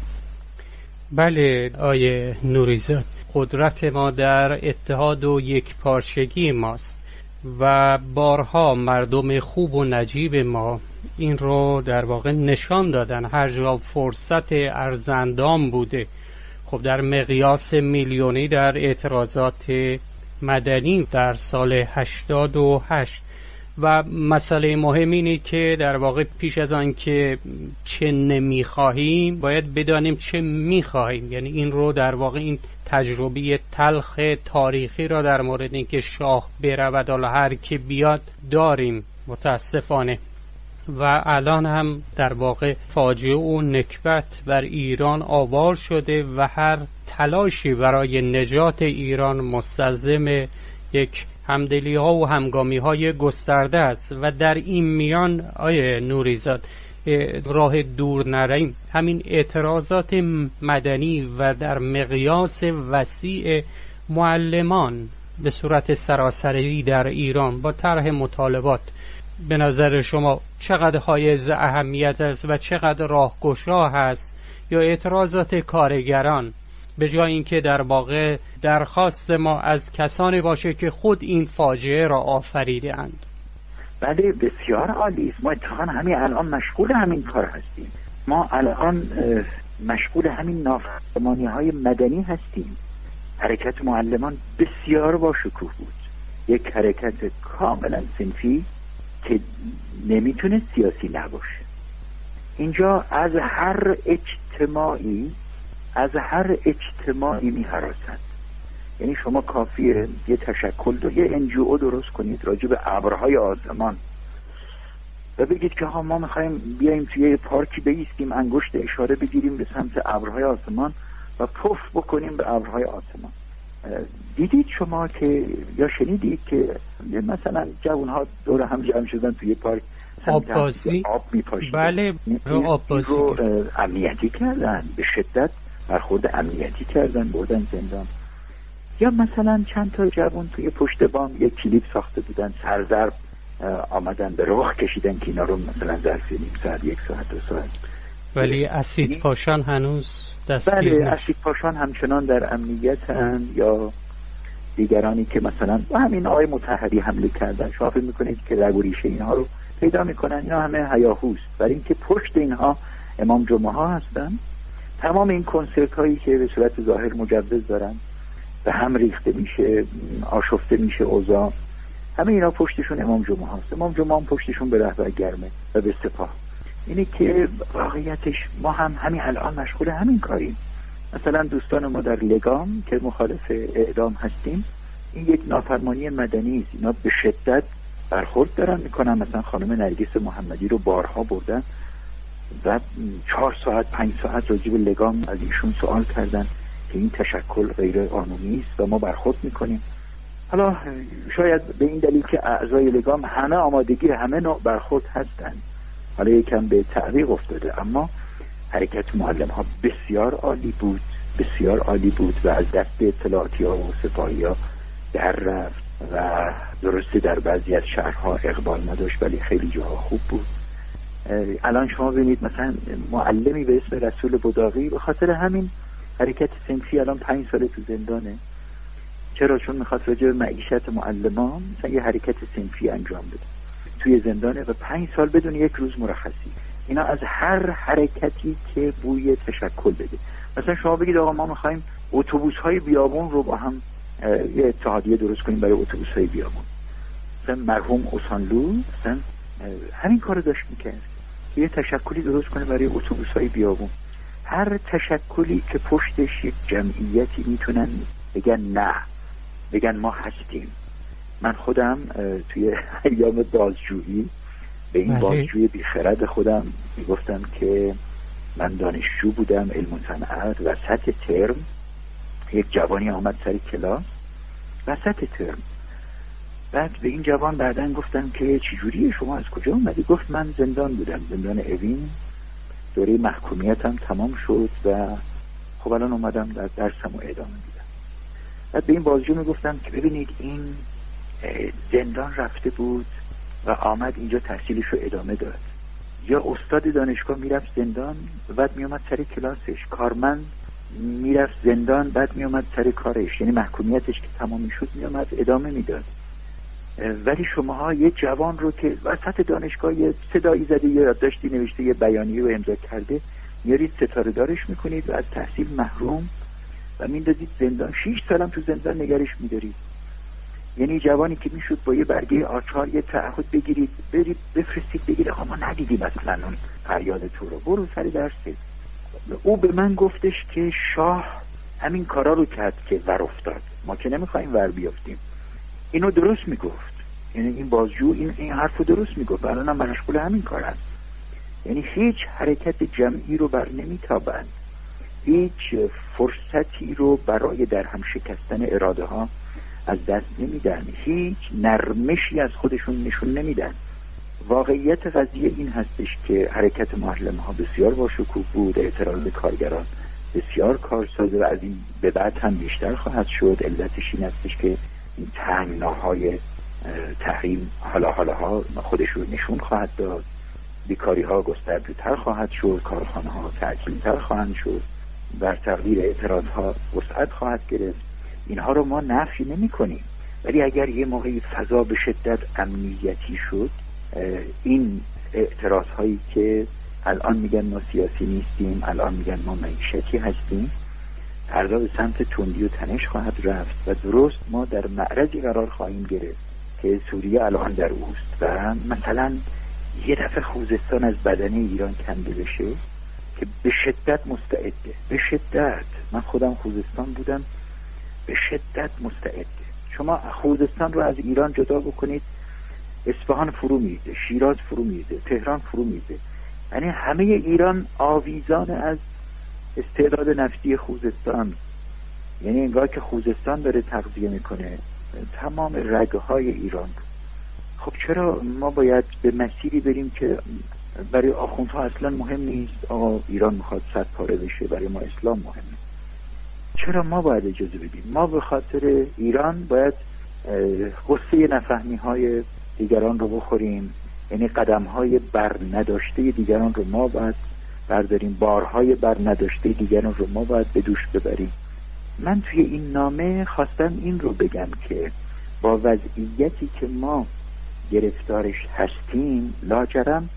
بله آیه نوریزاد، قدرت ما در اتحاد و یک پارچگی ماست و بارها مردم خوب و نجیب ما این رو در واقع نشان دادن. هر جا فرصت ارزندام بوده، خب در مقیاس میلیونی در اعتراضات مدنی در سال 88 و مسئله مهم اینه که در واقع پیش از آن که چه نمیخواهیم باید بدانیم چه میخواهیم. یعنی این رو در واقع این تجربه تلخ تاریخی را در مورد اینکه شاه برود حالا هر که بیاد داریم متاسفانه. و الان هم در واقع فاجعه و نکبت بر ایران آوار شده و هر تلاشی برای نجات ایران مستلزم یک همدلی ها و همگامی های گسترده است. و در این میان آیه نوریزاد راه دور نریم، همین اعتراضات مدنی و در مقیاس وسیع معلمان به صورت سراسری در ایران با طرح مطالبات، به نظر شما چقدر حایز اهمیت است و چقدر راهگشا هست؟ یا اعتراضات کارگران به جای اینکه در واقع درخواست ما از کسانی باشه که خود این فاجعه را آفریده اند؟ بله بسیار عالی است. ما اتفاقا همین الان مشغول همین کار هستیم. ما الان مشغول همین نافرمانی های مدنی هستیم. حرکت معلمان بسیار با شکوه بود، یک حرکت کاملا صنفی که نمیتونه سیاسی نباشه. اینجا از هر اجتماعی می‌هراسند. یعنی شما کافیه یه تشکل یه NGO درست کنید راجع به ابرهای آسمان و بگید که ما می‌خوایم بیایم توی یه پارکی بایستیم، انگشت اشاره بگیریم به سمت ابرهای آسمان و پف بکنیم به ابرهای آسمان. دیدید شما که یا شنیدید که مثلا جوان‌ها دور هم جمع شدن توی پارک آب‌بازی آب میپاشید. بله آب‌بازی رو امنیتی کردن، به شدت برخورد امنیتی کردن، بردن زندان. یا مثلا چند تا جوان توی پشت بام یک کلیپ ساخته بودن، سرزرب آمدن به رخ کشیدن که اینا رو مثلا ظرف نیم ساعت، یک ساعت، 2 ساعت. ولی اسید پاشان هنوز دستگیر بله، نیست. اسید پاشان همچنان در امنیت هن، یا دیگرانی که مثلا با همین آقای مطهری حمله کردن. شما فکر میکنید که رگ و ریشه اینها رو پیدا میکنن؟ اینا همه هیاهوست، برای اینکه پشت اینها امام جمعه ها هستن. تمام این کنسرت هایی که به صورت ظاهر مجوز دارن به هم ریخته میشه، آشفته میشه اوضاع، همه اینا پشتشون امام جمعه هاست. امام جمعه هم پشتشون به رهبر گرمه و به سپاه. اینه که واقعیتش ما هم همین الان مشغول همین کاریم. مثلا دوستان ما در لگام که مخالف اعدام هستیم، این یک نافرمانی مدنی است. اینا به شدت برخورد دارن میکنن. مثلا خانم نرگس محمدی رو بارها بردن و 4 ساعت 5 ساعت راجع به لگام از ایشون سوال کردن که این تشکل غیر قانونی است و ما برخورد میکنیم. حالا شاید به این دلیل که اعضای لگام همه آمادگی همه نوع برخورد هستن، حالا یکم به تعویق افتاده، اما حرکت معلم ها بسیار عالی بود، بسیار عالی بود و از دست اطلاعاتی ها و سپاهی ها در رفت و درسته در بعضی از شهرها اقبال نداشت ولی خیلی جاها خوب بود. الان شما ببینید مثلا معلمی به اسم رسول بداغی به خاطر همین حرکت صنفی الان 5 ساله تو زندانه. چرا؟ چون میخواد راجع به معیشت معلمان مثلا یه حرکت صنفی انجام بده، توی زندانه و 5 سال بدون یک روز مرخصی. اینا از هر حرکتی که بوی تشکل بده. مثلا شما بگید آقا ما میخوایم اتوبوس‌های بیابون رو با هم یه اتحادیه درست کنیم برای اتوبوس‌های بیابون. مثلا مرحوم اوسانلو مثلا همین کارو داشت میکرد که یه تشکلی درست کنه برای اتوبوس‌های بیابون. هر تشکلی که پشتش یک جمعیتی میتونن بگن نه، بگن ما هستیم. من خودم توی ایام بازجویی به این بازجوی بیخرد خودم میگفتم که من دانشجو بودم علم و صنعت. وسط ترم یک جوانی آمد سر کلاس وسط ترم، بعد به این جوان بعدن گفتم که چجوریه شما از کجا اومدی؟ گفت من زندان بودم، زندان اوین، دوره محکومیتم تمام شد و خب الان اومدم در درسم و ادامه میدم. بعد به این بازجو میگفتم که ببینید این زندان رفته بود و آمد اینجا تحصیلش رو ادامه داد. یا استاد دانشگاه میرفت زندان بعد میومد سر کلاسش، کارمند میرفت زندان بعد میومد سر کارش، یعنی محکومیتش که تمام میشد میومد ادامه میداد. ولی شماها یه جوان رو که وسط دانشگاه یه صدایی زده، یه یادداشتی نوشته، یه بیانیه رو امضا کرده، میارید ستاره دارش میکنید و از تحصیل محروم و میندازید زندان. 6 سالم تو زندان نگرش میدارید. یعنی جوانی که میشد با یه برگه آچار یه تعهد بگیرید، برید بفرستید بگید آقا ما ندیدیم مثلا اون فریاد تو رو، برو سر درست. او به من گفتش که شاه همین کارا رو کرد که ور افتاد، ما که نمیخوایم ور بیافتیم. اینو درست میگفت، یعنی این بازجو این حرفو درست میگفت. الان هم مشغول همین کار هست. یعنی هیچ حرکت جمعی رو بر نمیتابند، هیچ فرصتی رو برای در هم شکستن اراده ها از دست نمیدن، هیچ نرمشی از خودشون نشون نمیدن. واقعیت قضیه این هستش که حرکت معلم ها بسیار باشکوه بود، اعتراض کارگران بسیار کارسازه و از این به بعد هم بیشتر خواهد شد. علتش این هستش که این تنگناهای تحریم حالا خودش رو نشون خواهد داد، بیکاری ها گسترده تر خواهد شد، کارخانه ها تعطیل تر خواهند شد، بر تقدیر اعتراض ها وسعت خواهد گرفت. اینها رو ما نفی نمی کنیم، ولی اگر یه موقعی فضا به شدت امنیتی شد، این اعتراض هایی که الان میگن ما سیاسی نیستیم، الان میگن ما معیشتی هستیم، فردا به سمت تندی و تنش خواهد رفت و درست ما در معرضی قرار خواهیم گرفت که سوریه الان در اوست و مثلا یه دفعه خوزستان از بدن ایران کنده بشه که به شدت مستعده، به شدت. من خودم خوزستان بودم، به شدت مستعده. شما خوزستان رو از ایران جدا بکنید، اصفهان فرو میریزه، شیراز فرو میریزه، تهران فرو میریزه. یعنی همه ایران آویزان از استعداد نفتی خوزستان. یعنی انگار که خوزستان داره تغذیه میکنه تمام رگهای ایران. خب چرا ما باید به مسیری بریم که برای آخوندها اصلا مهم نیست؟ آقا ایران میخواد 100 پاره بشه، برای ما اسلام مهمه. چرا ما باید اجازه بدیم؟ ما به خاطر ایران باید غصه نفهمی های دیگران رو بخوریم؟ یعنی قدم های بر نداشته دیگران رو ما باید برداریم، بارهای بر نداشته دیگران رو ما باید به دوش ببریم؟ من توی این نامه خواستم این رو بگم که با وضعیتی که ما گرفتارش هستیم، لاجرم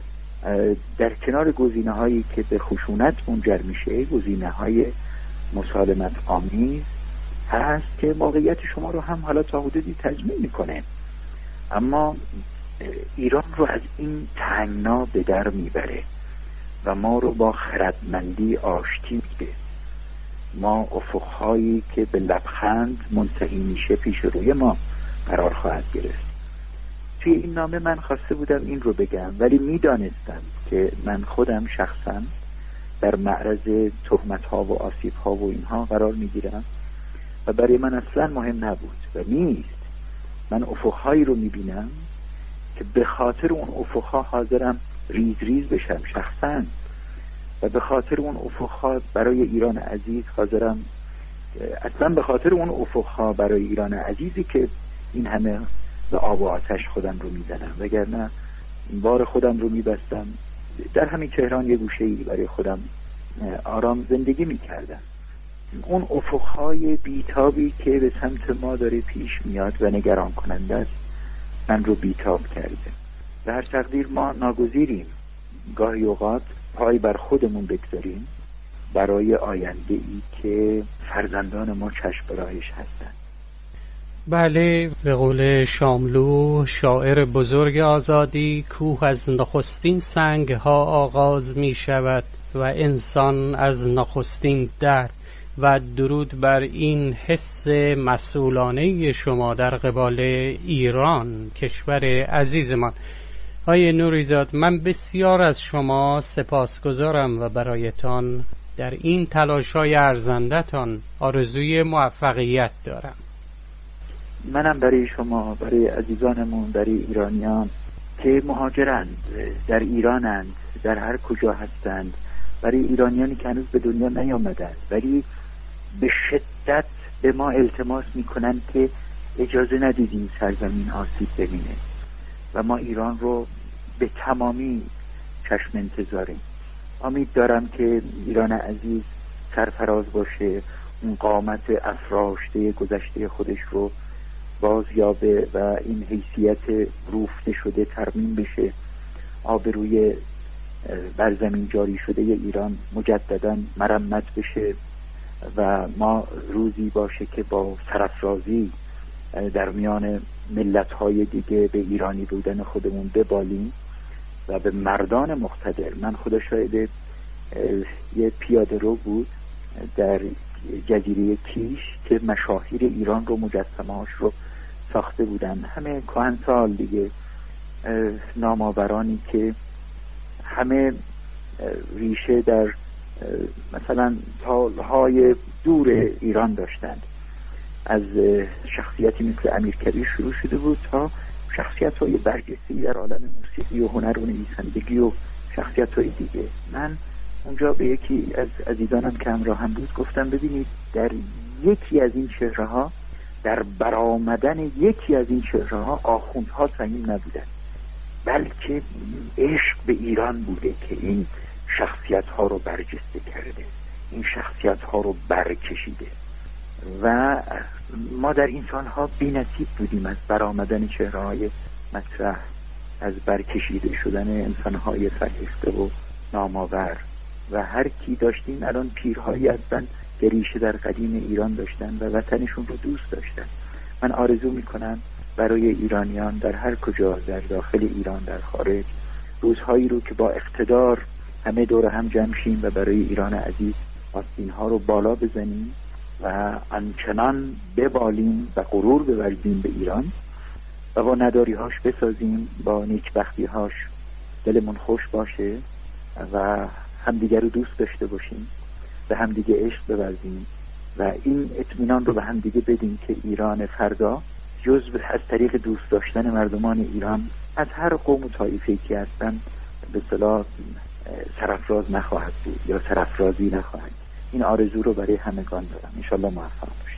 در کنار گزینه هایی که به خشونت منجر میشه، گزینه های مسالمت آمیز هست که موقعیت شما رو هم حالا تا حدودی تضمین میکنه، اما ایران رو از این تنگنا به در میبره و ما رو با خردمندی آشتی میده. ما افقهایی که به لبخند منتهی میشه پیش روی ما قرار خواهد گرفت. توی این نامه من خواسته بودم این رو بگم، ولی میدانستم که من خودم شخصا در معرض تهمت ها و آسیب ها و اینها قرار میگیرم و برای من اصلا مهم نبود و نیست. من افقهایی رو میبینم که به خاطر اون افقها حاضرم ریز ریز بشم شخصا، و به خاطر اون افقها برای ایران عزیز حاضرم، اصلا به خاطر اون افقها برای ایران عزیزی که این همه به آب و آتش خودم رو میزنم، وگرنه بار خودم رو میبستم در همین تهران یه گوشه‌ای برای خودم آرام زندگی میکردم. اون افقهای بیتابی که به سمت ما داره پیش میاد و نگران کننده است من رو بیتاب کرده. به هر تقدیر ما ناگزیریم گاهی اوقات پای بر خودمون بگذاریم برای آینده ای که فرزندان ما چشم براهش هستند. بله، به قول شاملو شاعر بزرگ آزادی، کوه از نخستین سنگ ها آغاز می شود و انسان از نخستین در. و درود بر این حس مسئولانه شما در قبال ایران، کشور عزیزمان. آقای نوریزاد، من بسیار از شما سپاسگزارم و برایتان در این تلاش‌های ارزندتان آرزوی موفقیت دارم. منم برای شما، برای عزیزانمون، برای ایرانیان که مهاجرند، در ایرانند، در هر کجا هستند، برای ایرانیانی که هنوز به دنیا نیامدند ولی به شدت به ما التماس میکنن که اجازه ندیدیم سرزمین آسیب ببینه و ما ایران رو به تمامی چشم انتظاریم. امید دارم که ایران عزیز سرفراز باشه، اون قامت افراشته گذشته خودش رو باز یابه و این حیثیت روفته شده ترمیم بشه، آبروی بر زمین جاری شده ایران مجددا مرمت بشه و ما روزی باشه که با سرافرازی در میان ملت‌های دیگه به ایرانی بودن خودمون ببالیم و به مردان مقتدر. من خدا شاید یه پیاده رو بود در جزیره کیش که مشاهیر ایران رو مجسمه‌هاش رو ساخته بودن، همه کهنسال دیگه، نامآورانی که همه ریشه در مثلا تالهای دور ایران داشتند، از شخصیتی مثل امیرکبیر شروع شده بود تا شخصیت‌های برجسته‌ای در عالم موسیقی و هنر و نویسندگی و شخصیت‌های دیگه. من اونجا به یکی از عزیزانم که همراهم بود گفتم ببینید در یکی از این چهره‌ها، در برآمدن یکی از این چهره‌ها آخوندها سهیم نبودن، بلکه عشق به ایران بوده که این شخصیت‌ها رو برجسته کرده، این شخصیت‌ها رو برکشیده و ما در این سالها بی‌نصیب بودیم از برآمدن چهره‌های مطرح، از برکشیده شدن انسان‌های فرهیخته و نامآور و هر کی داشتیم الان پیرهایی هستن که ریشه در قدیم ایران داشتن و وطنشون رو دوست داشتن. من آرزو میکنم برای ایرانیان در هر کجا، در داخل ایران، در خارج، روزهایی رو که با اقتدار همه دور هم جمع شیم و برای ایران عزیز آستین‌ها رو بالا بزنیم و آنچنان ببالیم و غرور بورزیم به ایران و با نداری‌هاش بسازیم، با نیکبختی‌هاش دلمون خوش باشه و همدیگر رو دوست داشته باشیم، به همدیگه عشق بورزیم و این اطمینان رو به همدیگه بدیم که ایران فردا از طریق دوست داشتن مردمان ایران از هر قوم و طایفه‌ای که هستن به اصطلاح سرافراز نخواهد بود یا سرافرازی نخواهد. این آرزو رو برای همگان دارم. انشالله موفق باشید.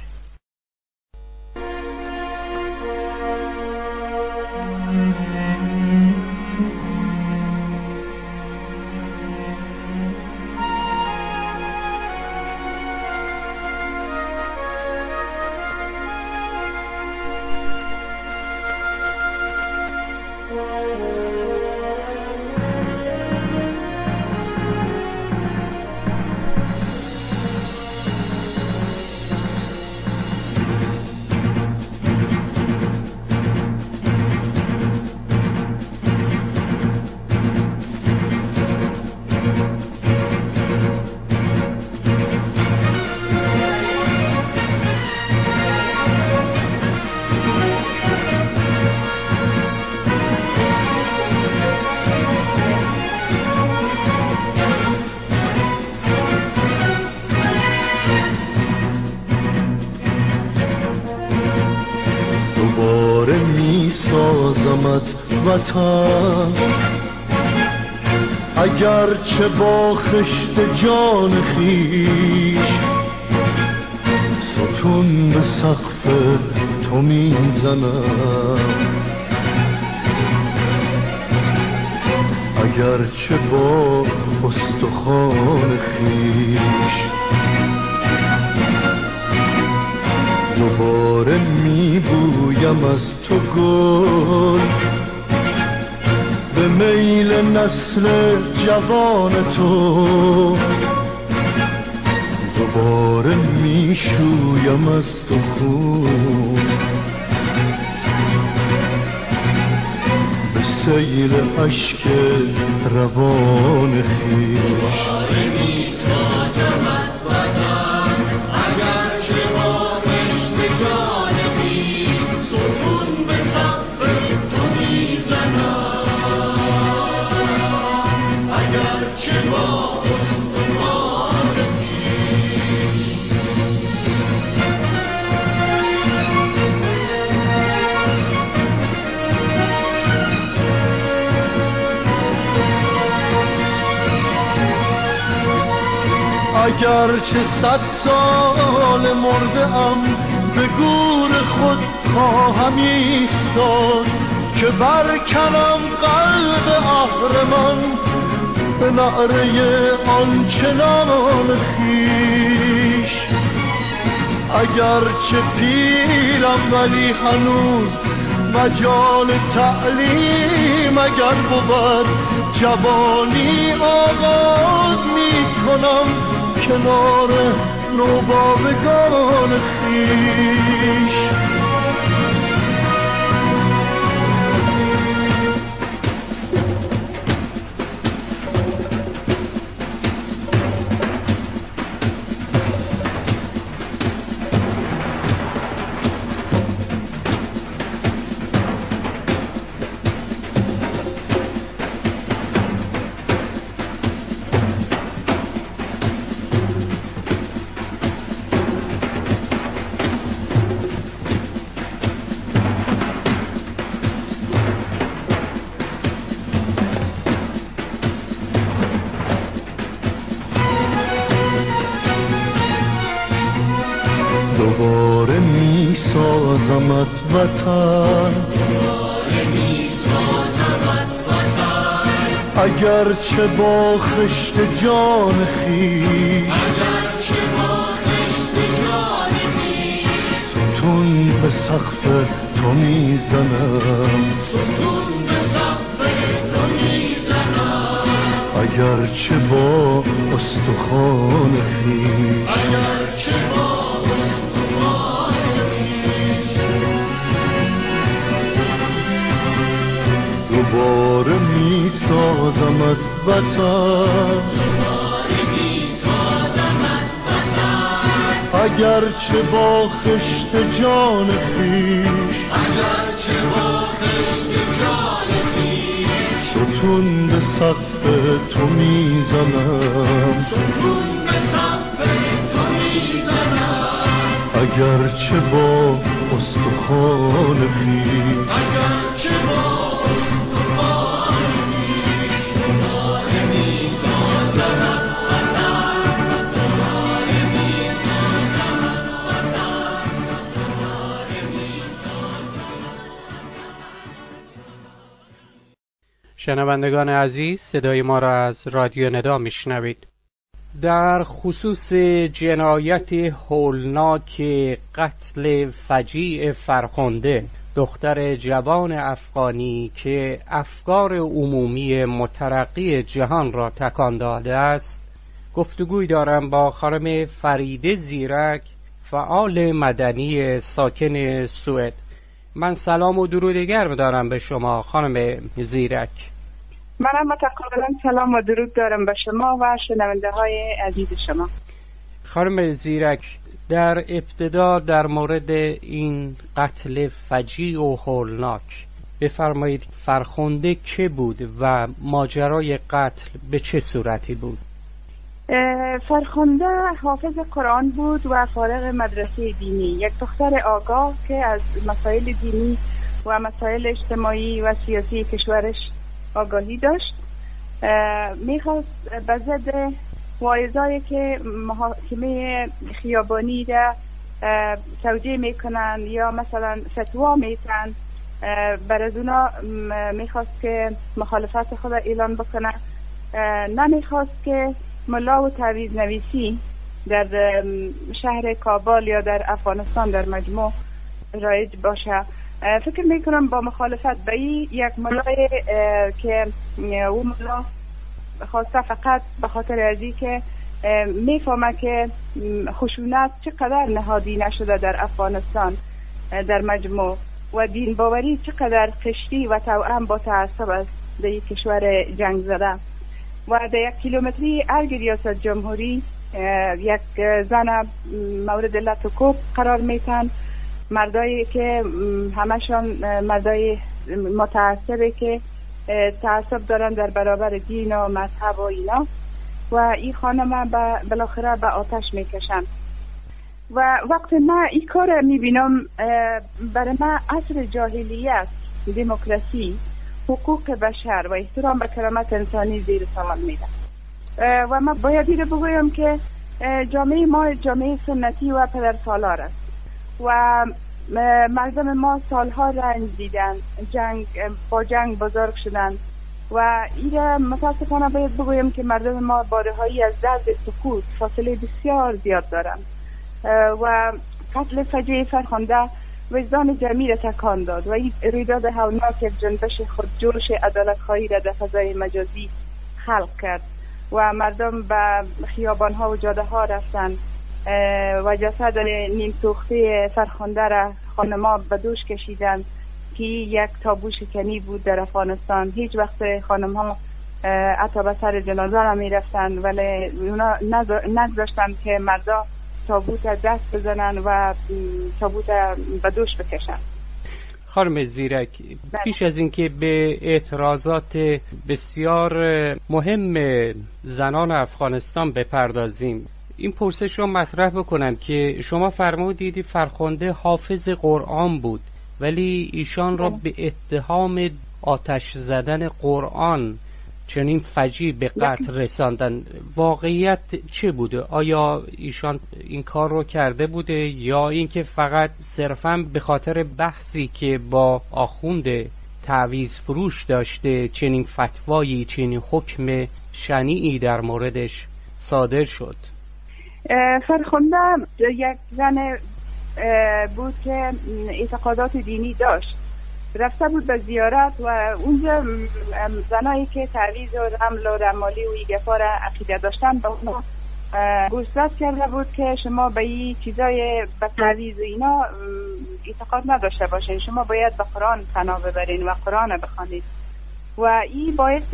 دوباره می سازمت وطن، اگرچه با خشت جان خویش ستون به سقف تو می زنم، اگرچه با استخوان خویش دوباره می بویم از تو گل، به میل نسل جوان تو دوباره می شویم از تو خون، به سیل اشک روان خویش اگرچه 100 سال مرده ام به گور خود خواهم ایستاد، که برکنم قلب اهرمن به نعره آنچنان خویش. اگرچه پیرم ولی هنوز مجال تعلیم اگر بود، جوانی آغاز می کنم کنار نوباوگان خویش. دوباره می سازمت وطن، اگرچه با خشت جان خویش ستون به سقف تو می زنم، اگرچه با استخوان خویش دوباره می سازمت وطن، اگرچه با خشت جان خویش ستون به سقف تو می زنم، اگرچه با استخوان خویش. اگرچه با استخوان خویش دوباره می‌سازم از وطن، دوباره می‌سازم از وطن، دوباره می‌سازم از وطن. شنوندگان عزیز، صدای ما را از رادیو ندا میشنوید. در خصوص جنایت هولناک قتل فجیع فرخنده، دختر جوان افغانی که افکار عمومی مترقی جهان را تکان داده است، گفتگوی دارم با خانم فریده زیرک، فعال مدنی ساکن سوئد. من سلام و درود گرم دارم به شما خانم زیرک. منم متقابلا سلام و درود دارم به شما و شنونده های عزیز شما. خانم زیرک، در ابتدا در مورد این قتل فجیع و هولناک بفرمایید فرخنده که بود و ماجرای قتل به چه صورتی بود؟ فرخنده حافظ قرآن بود و فارغ مدرسه دینی، یک دختر آگاه که از مسائل دینی و مسائل اجتماعی و سیاسی کشورش آگاهی داشت. میخواست به ضد واعظایی که محاکمه خیابانی را توجیه میکنن یا مثلا فتوا میتن، بر از اونا میخواست که مخالفت خود اعلان بکنه. نمیخواست که ملا و تعویض نویسی در شهر کابل یا در افغانستان در مجموع رایج باشه. فکر میکنم با مخالفت به یک ملای که اون ملا خواسته فقط به خاطر ازی که میفهمه که خشونت چقدر نهادی نشده در افغانستان در مجموع و دین باوری چقدر قشری و توأم با تعصب است در یک کشور جنگ زده. و در 1 کیلومتری ارگ ریاست جمهوری یک زن مورد لطوکوب قرار میتن، مردایی که همشان مردای متعصبه که تعصب دارن در برابر دین و مذهب و اینا، و این خانم بالاخره به آتش میکشن. و وقتی من این کار میبینم برای من عصر جاهلیت، دموکراسی، حقوق بشر و احترام به کرامت انسانی زیر سوال میره. و من باید این رو بگویم که جامعه ما جامعه سنتی و پدرسالار است و مردم ما سالها رنج دیدن، با جنگ بزرگ شدن و این متاسفانه باید بگویم که مردم ما با رهایی از درد سکوت فاصله بسیار زیاد دارن. و قتل فجیع فرخنده وجدان جمعی را تکان داد و این رویداد هولناک یک جنبش خودجوش عدالت‌خواهی را در فضای مجازی خلق کرد و مردم به خیابان‌ها و جاده‌ها رفتن و جسد نیم سوخته فرخنده را خانم‌ها به دوش کشیدن که یک تابو شکنی بود در افغانستان. هیچ وقت خانم‌ها حتی به سر جنازه را می‌رفتن ولی اونا نگذاشتن که مردا تابوت دست بزنن و تابوت به دوش بکشن. خانم زیرک، پیش از اینکه به اعتراضات بسیار مهم زنان افغانستان بپردازیم، این پرسش رو مطرح بکنم که شما فرمودید فرخنده حافظ قرآن بود ولی ایشان را به اتهام آتش زدن قرآن چنین فجیع به قتل رساندن. واقعیت چه بوده؟ آیا ایشان این کار رو کرده بوده یا اینکه فقط صرفاً به خاطر بحثی که با آخوند تعویض فروش داشته چنین فتوایی، چنین حکم شنیعی در موردش صادر شد؟ فرخنده یک زن بود که اعتقادات دینی داشت، رفته بود به زیارت و اونجا زنایی که تعویض و رمل و رمالی و ایگفا را عقیده داشتن به اونا گوشزد کرده بود که شما به این چیزای به تعویض و اینا اعتقاد نداشته باشین، شما باید به قرآن پناه ببرین و قرآن بخوانید. و این باعث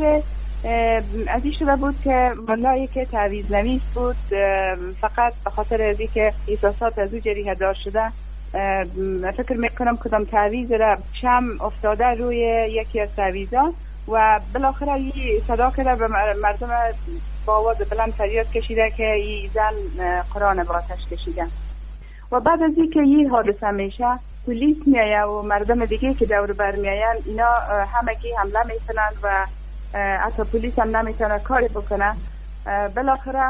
از این شده بود که ملایی که تعویض نویس بود فقط به خاطر از اینکه احساسات از او جریحه دار شده، فکر میکنم کدام تعویض را شم افتاده روی یکی از تعویضا و بالاخره این صدا کرده به مردم با آواز بلند فریاد کشیده که این زن قرآن با آتش کشیده. و بعد از اینکه این حادثه میشه پلیس میایه و مردم دیگه که دور بر میاین، اینا همگی حمله میکنن و حتی پلیس هم نمیتونه کاری بکنه. بالاخره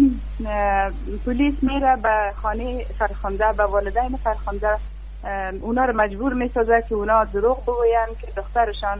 پلیس میره به خانه فرخنده، به والدین فرخنده، اونا رو مجبور میسازه که اونا دروغ بگوین که دخترشان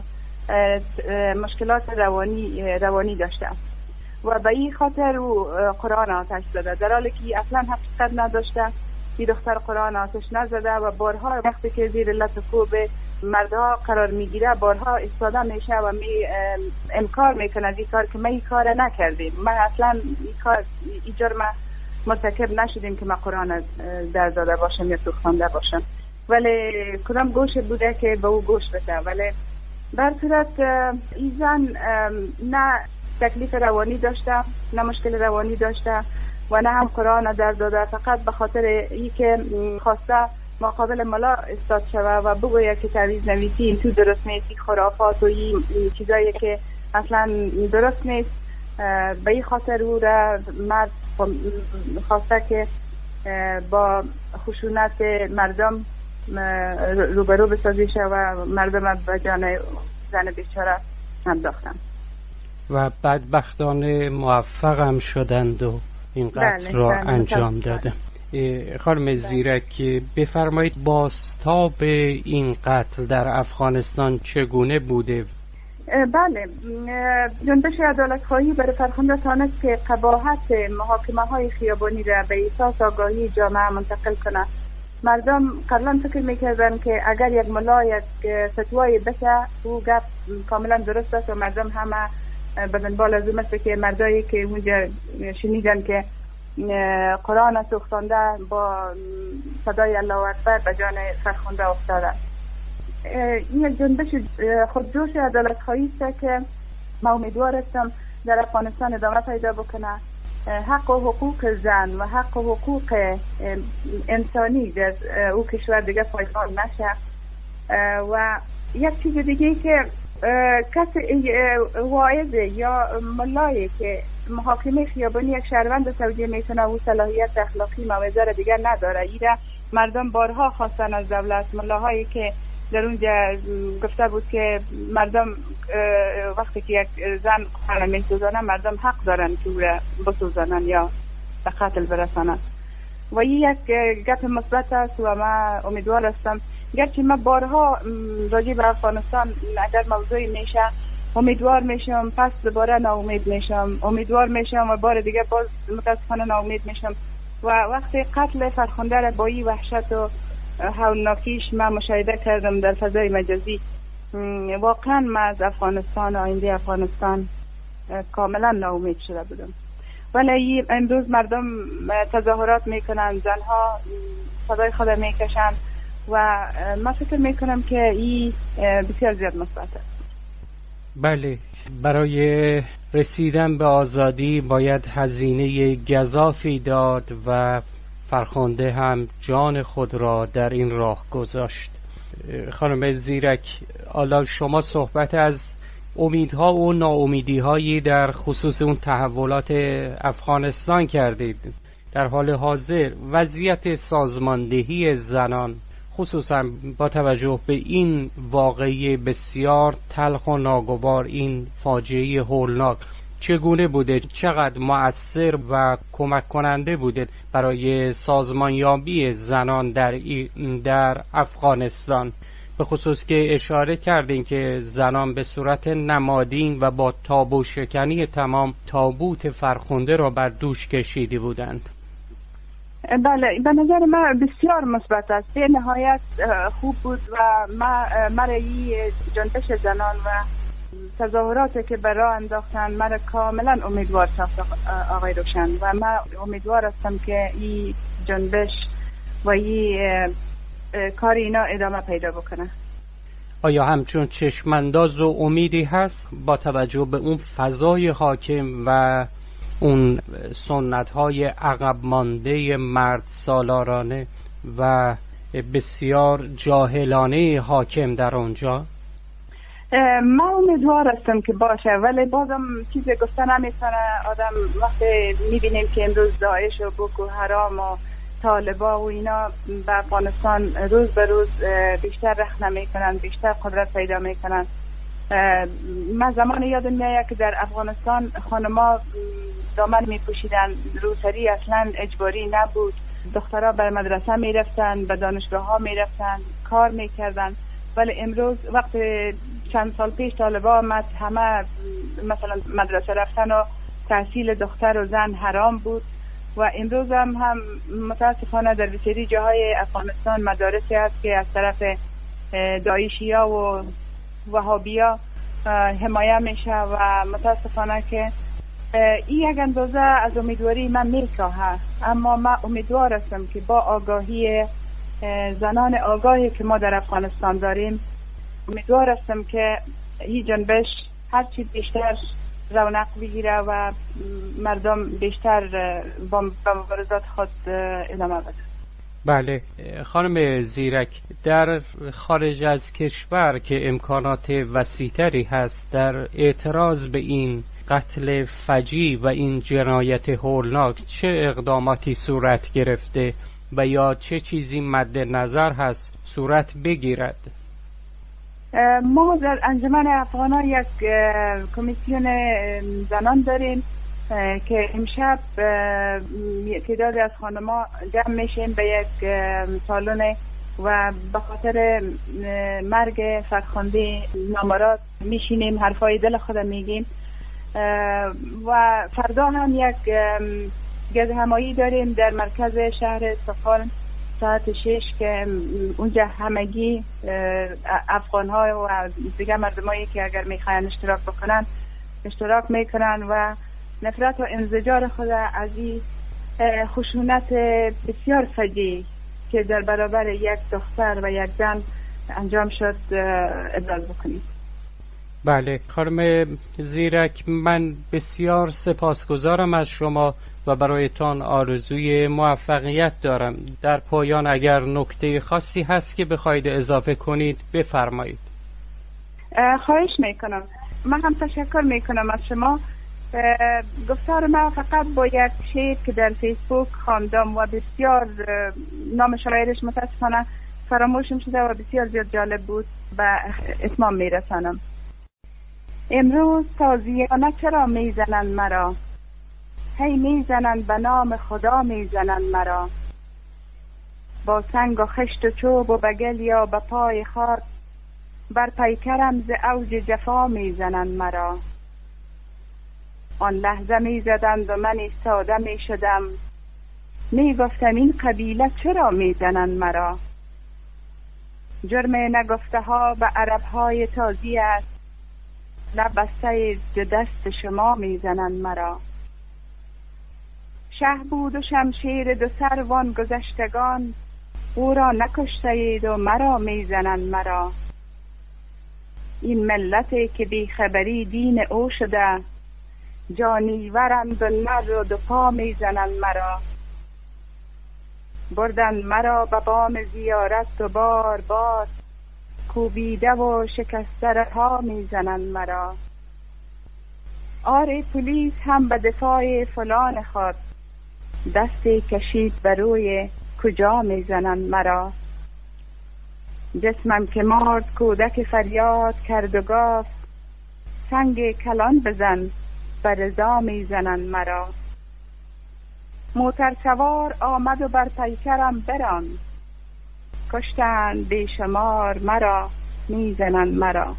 مشکلات روانی داشته و به این خاطر او قرآن آتش زده، در حالی که اصلا حقیقت نداشته. این دختر قرآن آتش نزده و بارها وقتی که زیر لط کوب مردها قرار میگیره بارها ایستاده میشه و انکار میکنه از این کار که ما این کار نکردیم، ما اصلا این جرم مرتکب نشدیم که ما قرآن در داده باشم یا سوخانده باشم. ولی کدام گوش بوده که به او گوش بده. ولی در صورت این زن نه تکلیف روانی داشته، نه مشکل روانی داشته و نه هم قرآن در داده، فقط به خاطر ای که خواسته مقابل ملا استاد شوه و بگوید که تعویض نویسی این تو درست نیست، خرافات و این چیزایی که اصلا درست نیست. به این خاطر او را مرد خواسته که با خشونت مردم روبرو بسازیشه و مردم به جان زن بیچاره انداختن و بدبختانه موفق هم شدند و این قتل را انجام داده. خانم زیرک بفرمایید بازتاب این قتل در افغانستان چگونه بوده؟ بله، جنبش عدالت خواهی برای فرخنده تانست که قباحت محاکمه های خیابانی را به احساس آگاهی جامعه منتقل کنه. مردم قبلا فکر میکردن که اگر یک ملا یک فتوای بده او گفت کاملا درست است و مردم همه به دنبال از مثل که مردایی که اونجا شنیدن که قرآن سوختانده با صدای الله اکبر به جان فرخنده افتاده. این جنبش خودجوش عدالت خواهی است که ما امیدوار هستم در افغانستان ادامه پیدا بکنه. حق و حقوق زن و حق و حقوق انسانی در او کشور دیگه پایمال نشه. و یک چیز دیگه که کسی واعظ یا ملایی که محاکمه خیابانی یک شهروند توجیه میکنه او صلاحیت اخلاقی موعظه را دیگر نداره. ایره مردم بارها خواستن از دولت، ملاهایی که در اونجا گفته بود که مردم وقتی که یک زن قرآن میسوزانه مردم حق دارن که او را بسوزانن یا به قتل برسانن و این یک گپ مثبت است و من امیدوار هستم. گرچه من بارها راجع به افغانستان اگر موضوعی میشه امیدوار میشم، پس دوباره ناامید میشم، امیدوار میشم و بار دیگه باز متاسفانه ناامید میشم و وقتی قتل فرخنده را با این وحشت و هولناکیش من مشاهده کردم در فضای مجازی، واقعا من از افغانستان و آینده افغانستان کاملا ناامید شده بودم. ولی امروز مردم تظاهرات میکنن، زنها صدای خود میکشن و من فکر میکنم که این بسیار زیاد مثبت است. بله، برای رسیدن به آزادی باید هزینه گزافی داد و فرخنده هم جان خود را در این راه گذاشت. خانم زیرک، حالا شما صحبت از امیدها و ناامیدی‌هایی در خصوص اون تحولات افغانستان کردید. در حال حاضر وضعیت سازماندهی زنان خصوصا با توجه به این واقعه بسیار تلخ و ناگوار، این فاجعه هولناک چگونه بوده؟ چقدر مؤثر و کمک کننده بوده برای سازمانیابی زنان در افغانستان؟ به خصوص که اشاره کردین که زنان به صورت نمادین و با تابو شکنی تمام تابوت فرخنده را بر دوش کشیده بودند. بله، به نظر من بسیار مثبت است، به نهایت خوب بود و مرا جنبش زنان و تظاهراتی که برای انداختن مرا کاملا امیدوار ساخت آقای روشن و من امیدوار هستم که این جنبش و این کار اینا ادامه پیدا بکنه. آیا همچون چشمانداز و امیدی هست با توجه به اون فضای حاکم و اون سنت‌های عقب مانده مرد سالارانه و بسیار جاهلانه حاکم در اونجا؟ من امیدوار هستم که باشه، ولی بازم چیزی گفته نمیتونه. آدم وقتی میبینیم که امروز داعش و بوکو حرام و طالبا و اینا به افغانستان روز به روز بیشتر رخنه میکنن، بیشتر قدرت پیدا میکنن. من زمان یادم میاد که در افغانستان خانما دامن میپوشیدن، روسری اصلا اجباری نبود، دخترها بر مدرسه میرفتن، به دانشگاه ها میرفتن، کار میکردن. ولی امروز وقت چند سال پیش طالبا آمد، همه مثلا مدرسه رفتن و تحصیل دختر و زن حرام بود و امروز هم متاسفانه در بسیاری جاهای افغانستان مدارسی هست که از طرف داعشیا و وهابیا حمایه میشه و متاسفانه که این یک اندازه از امیدواری من میکاهه. اما من امیدوار هستم که با آگاهی زنان آگاهی که ما در افغانستان داریم، امیدوار هستم که این جنبش هرچی بیشتر رونق بگیره و مردم بیشتر با مبارزات خود ادامه بده. بله خانم زیرک، در خارج از کشور که امکانات وسیع‌تری هست، در اعتراض به این قتل فجیع و این جنایت هولناک چه اقداماتی صورت گرفته و یا چه چیزی مد نظر هست صورت بگیرد؟ ما در انجمن افغان‌ها یک کمیسیون زنان داریم که امشب تعدادی از خانم‌ها جمع میشیم به یک سالن و به خاطر مرگ فرخنده نامراد میشینیم، حرفای دل خود میگیم و فردا هم یک گردهمایی داریم در مرکز شهر استکهلم ساعت 6 که اونجا همگی افغان‌ها و دیگه مردمایی که اگر میخواین اشتراک بکنن اشتراک میکنن و نفرت و انزجار خود از این خشونت بسیار فجیع که در برابر یک دختر و یک زن انجام شد ابراز بکنیم. بله خانم زیرک، من بسیار سپاسگزارم از شما و برایتان آرزوی موفقیت دارم. در پایان اگر نکته خاصی هست که بخواید اضافه کنید بفرمایید. خواهش میکنم. من هم تشکر میکنم از شما. گفتار من فقط با یک شعر که در فیسبوک خواندم و بسیار نام شاعرش متاسفانه فراموشم شده و بسیار زیاد جالب بود به اتمام میرسانم. امروز تازیانه چرا میزنن مرا، هی میزنن به نام خدا میزنن مرا، با سنگ و خشت و چوب و بگل یا به پای خاک، بر پیکرم ز اوج جفا میزنن مرا. آن لحظه میزدند و من ایستاده میشدم، میگفتم این قبیله چرا میزنن مرا. جرم نگفته ها به عرب های تازی است، لب بسته دست شما میزنن مرا. شه بود و شمشیر دو سروان گذشتگان، او را نکشته اید و مرا میزنن مرا. این ملتی که بیخبری دین او شده، جانیورند و نر و دو پا میزنن مرا. بردن مرا به بام زیارت و بار بار، کوبیده و شکسته پا میزنن مرا. آره پلیس هم به دفاع فلان خود، دستی کشید بر روی کجا میزنن مرا. جسمم که مرد کودک فریاد کرد و گفت، سنگ کلان بزن بر رضا میزنن مرا. موتر سوار آمد و بر پیکرم بران، کشتند بیشمار مرا میزنن مرا.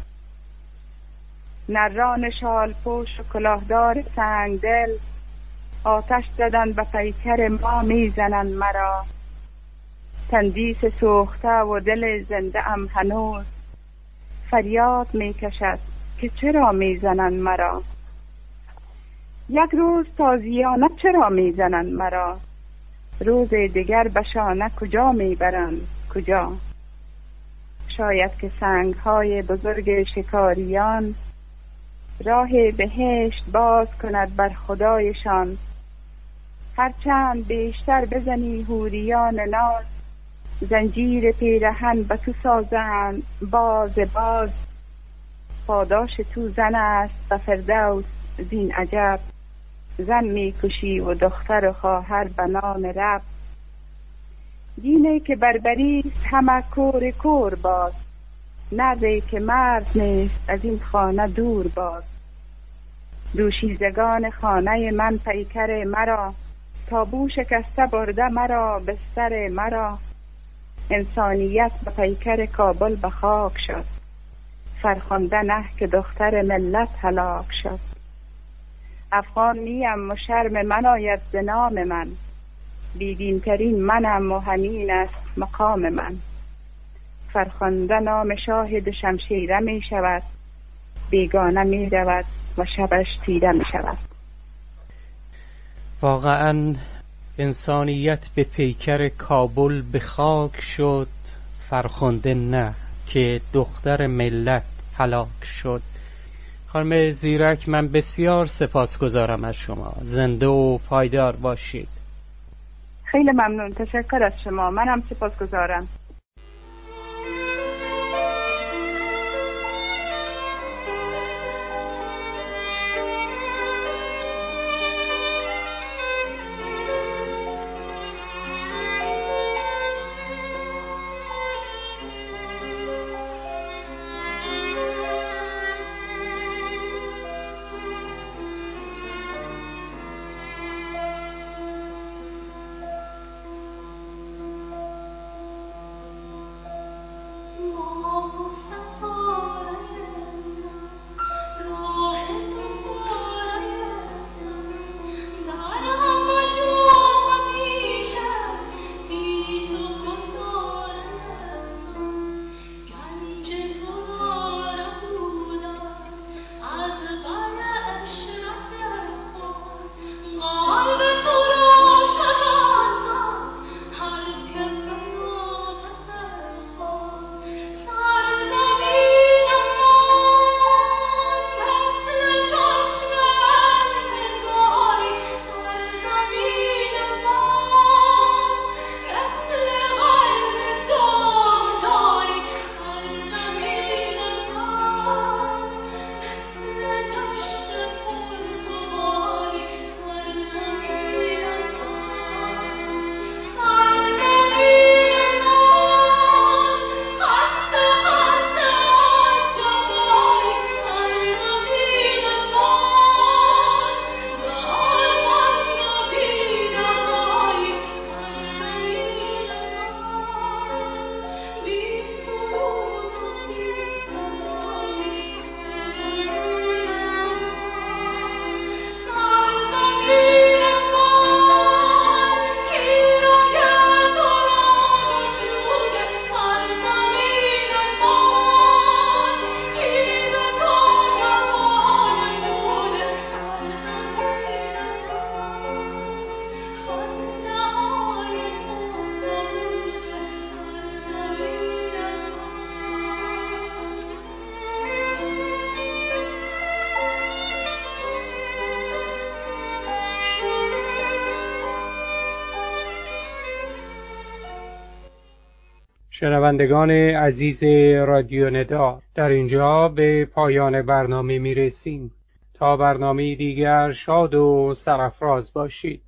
نران شال پوش و کلاهدار سنگ دل، آتش زدن به پیکر ما میزنن مرا. تندیس سوخته و دل زنده ام هنوز، فریاد میکشد که چرا میزنن مرا. یک روز تازیانه چرا میزنن مرا، روز دیگر بشانه کجا میبرند کجا. شاید که سنگ های بزرگ شکاریان، راه بهشت باز کند بر خدایشان. هرچند بیشتر بزنی حوریان ناز، زنجیر پیرهن به تو سازند باز باز. پاداش تو زن است به فردوس زین عجب، زن میکشی و دختر و خواهر به نام رب. دینه که بربری همه کور کور باد، نرده که مرد نیست از این خانه دور باد. دوشیزگان خانه من پیکر مرا، تابو شکسته برده مرا بستر مرا. انسانیت به پیکر کابل به خاک شد، فرخنده نه که دختر ملت هلاک شد. افغان نیم و شرم من آید ز نام من، بیدین ترین منم و همین است مقام من. فرخنده نام شاهد شمشیره می شود، بیگانه می رود و شبش تیره می شود. واقعا انسانیت به پیکر کابل به خاک شد، فرخنده نه که دختر ملت هلاک شد. خانم زیرک، من بسیار سپاسگزارم از شما. زنده و پایدار باشید. خیلی ممنون، تشکر از شما. منم سپاسگزارم. شنوندگان عزیز رادیو ندا، در اینجا به پایان برنامه می رسیم. تا برنامه دیگر شاد و سرافراز باشید.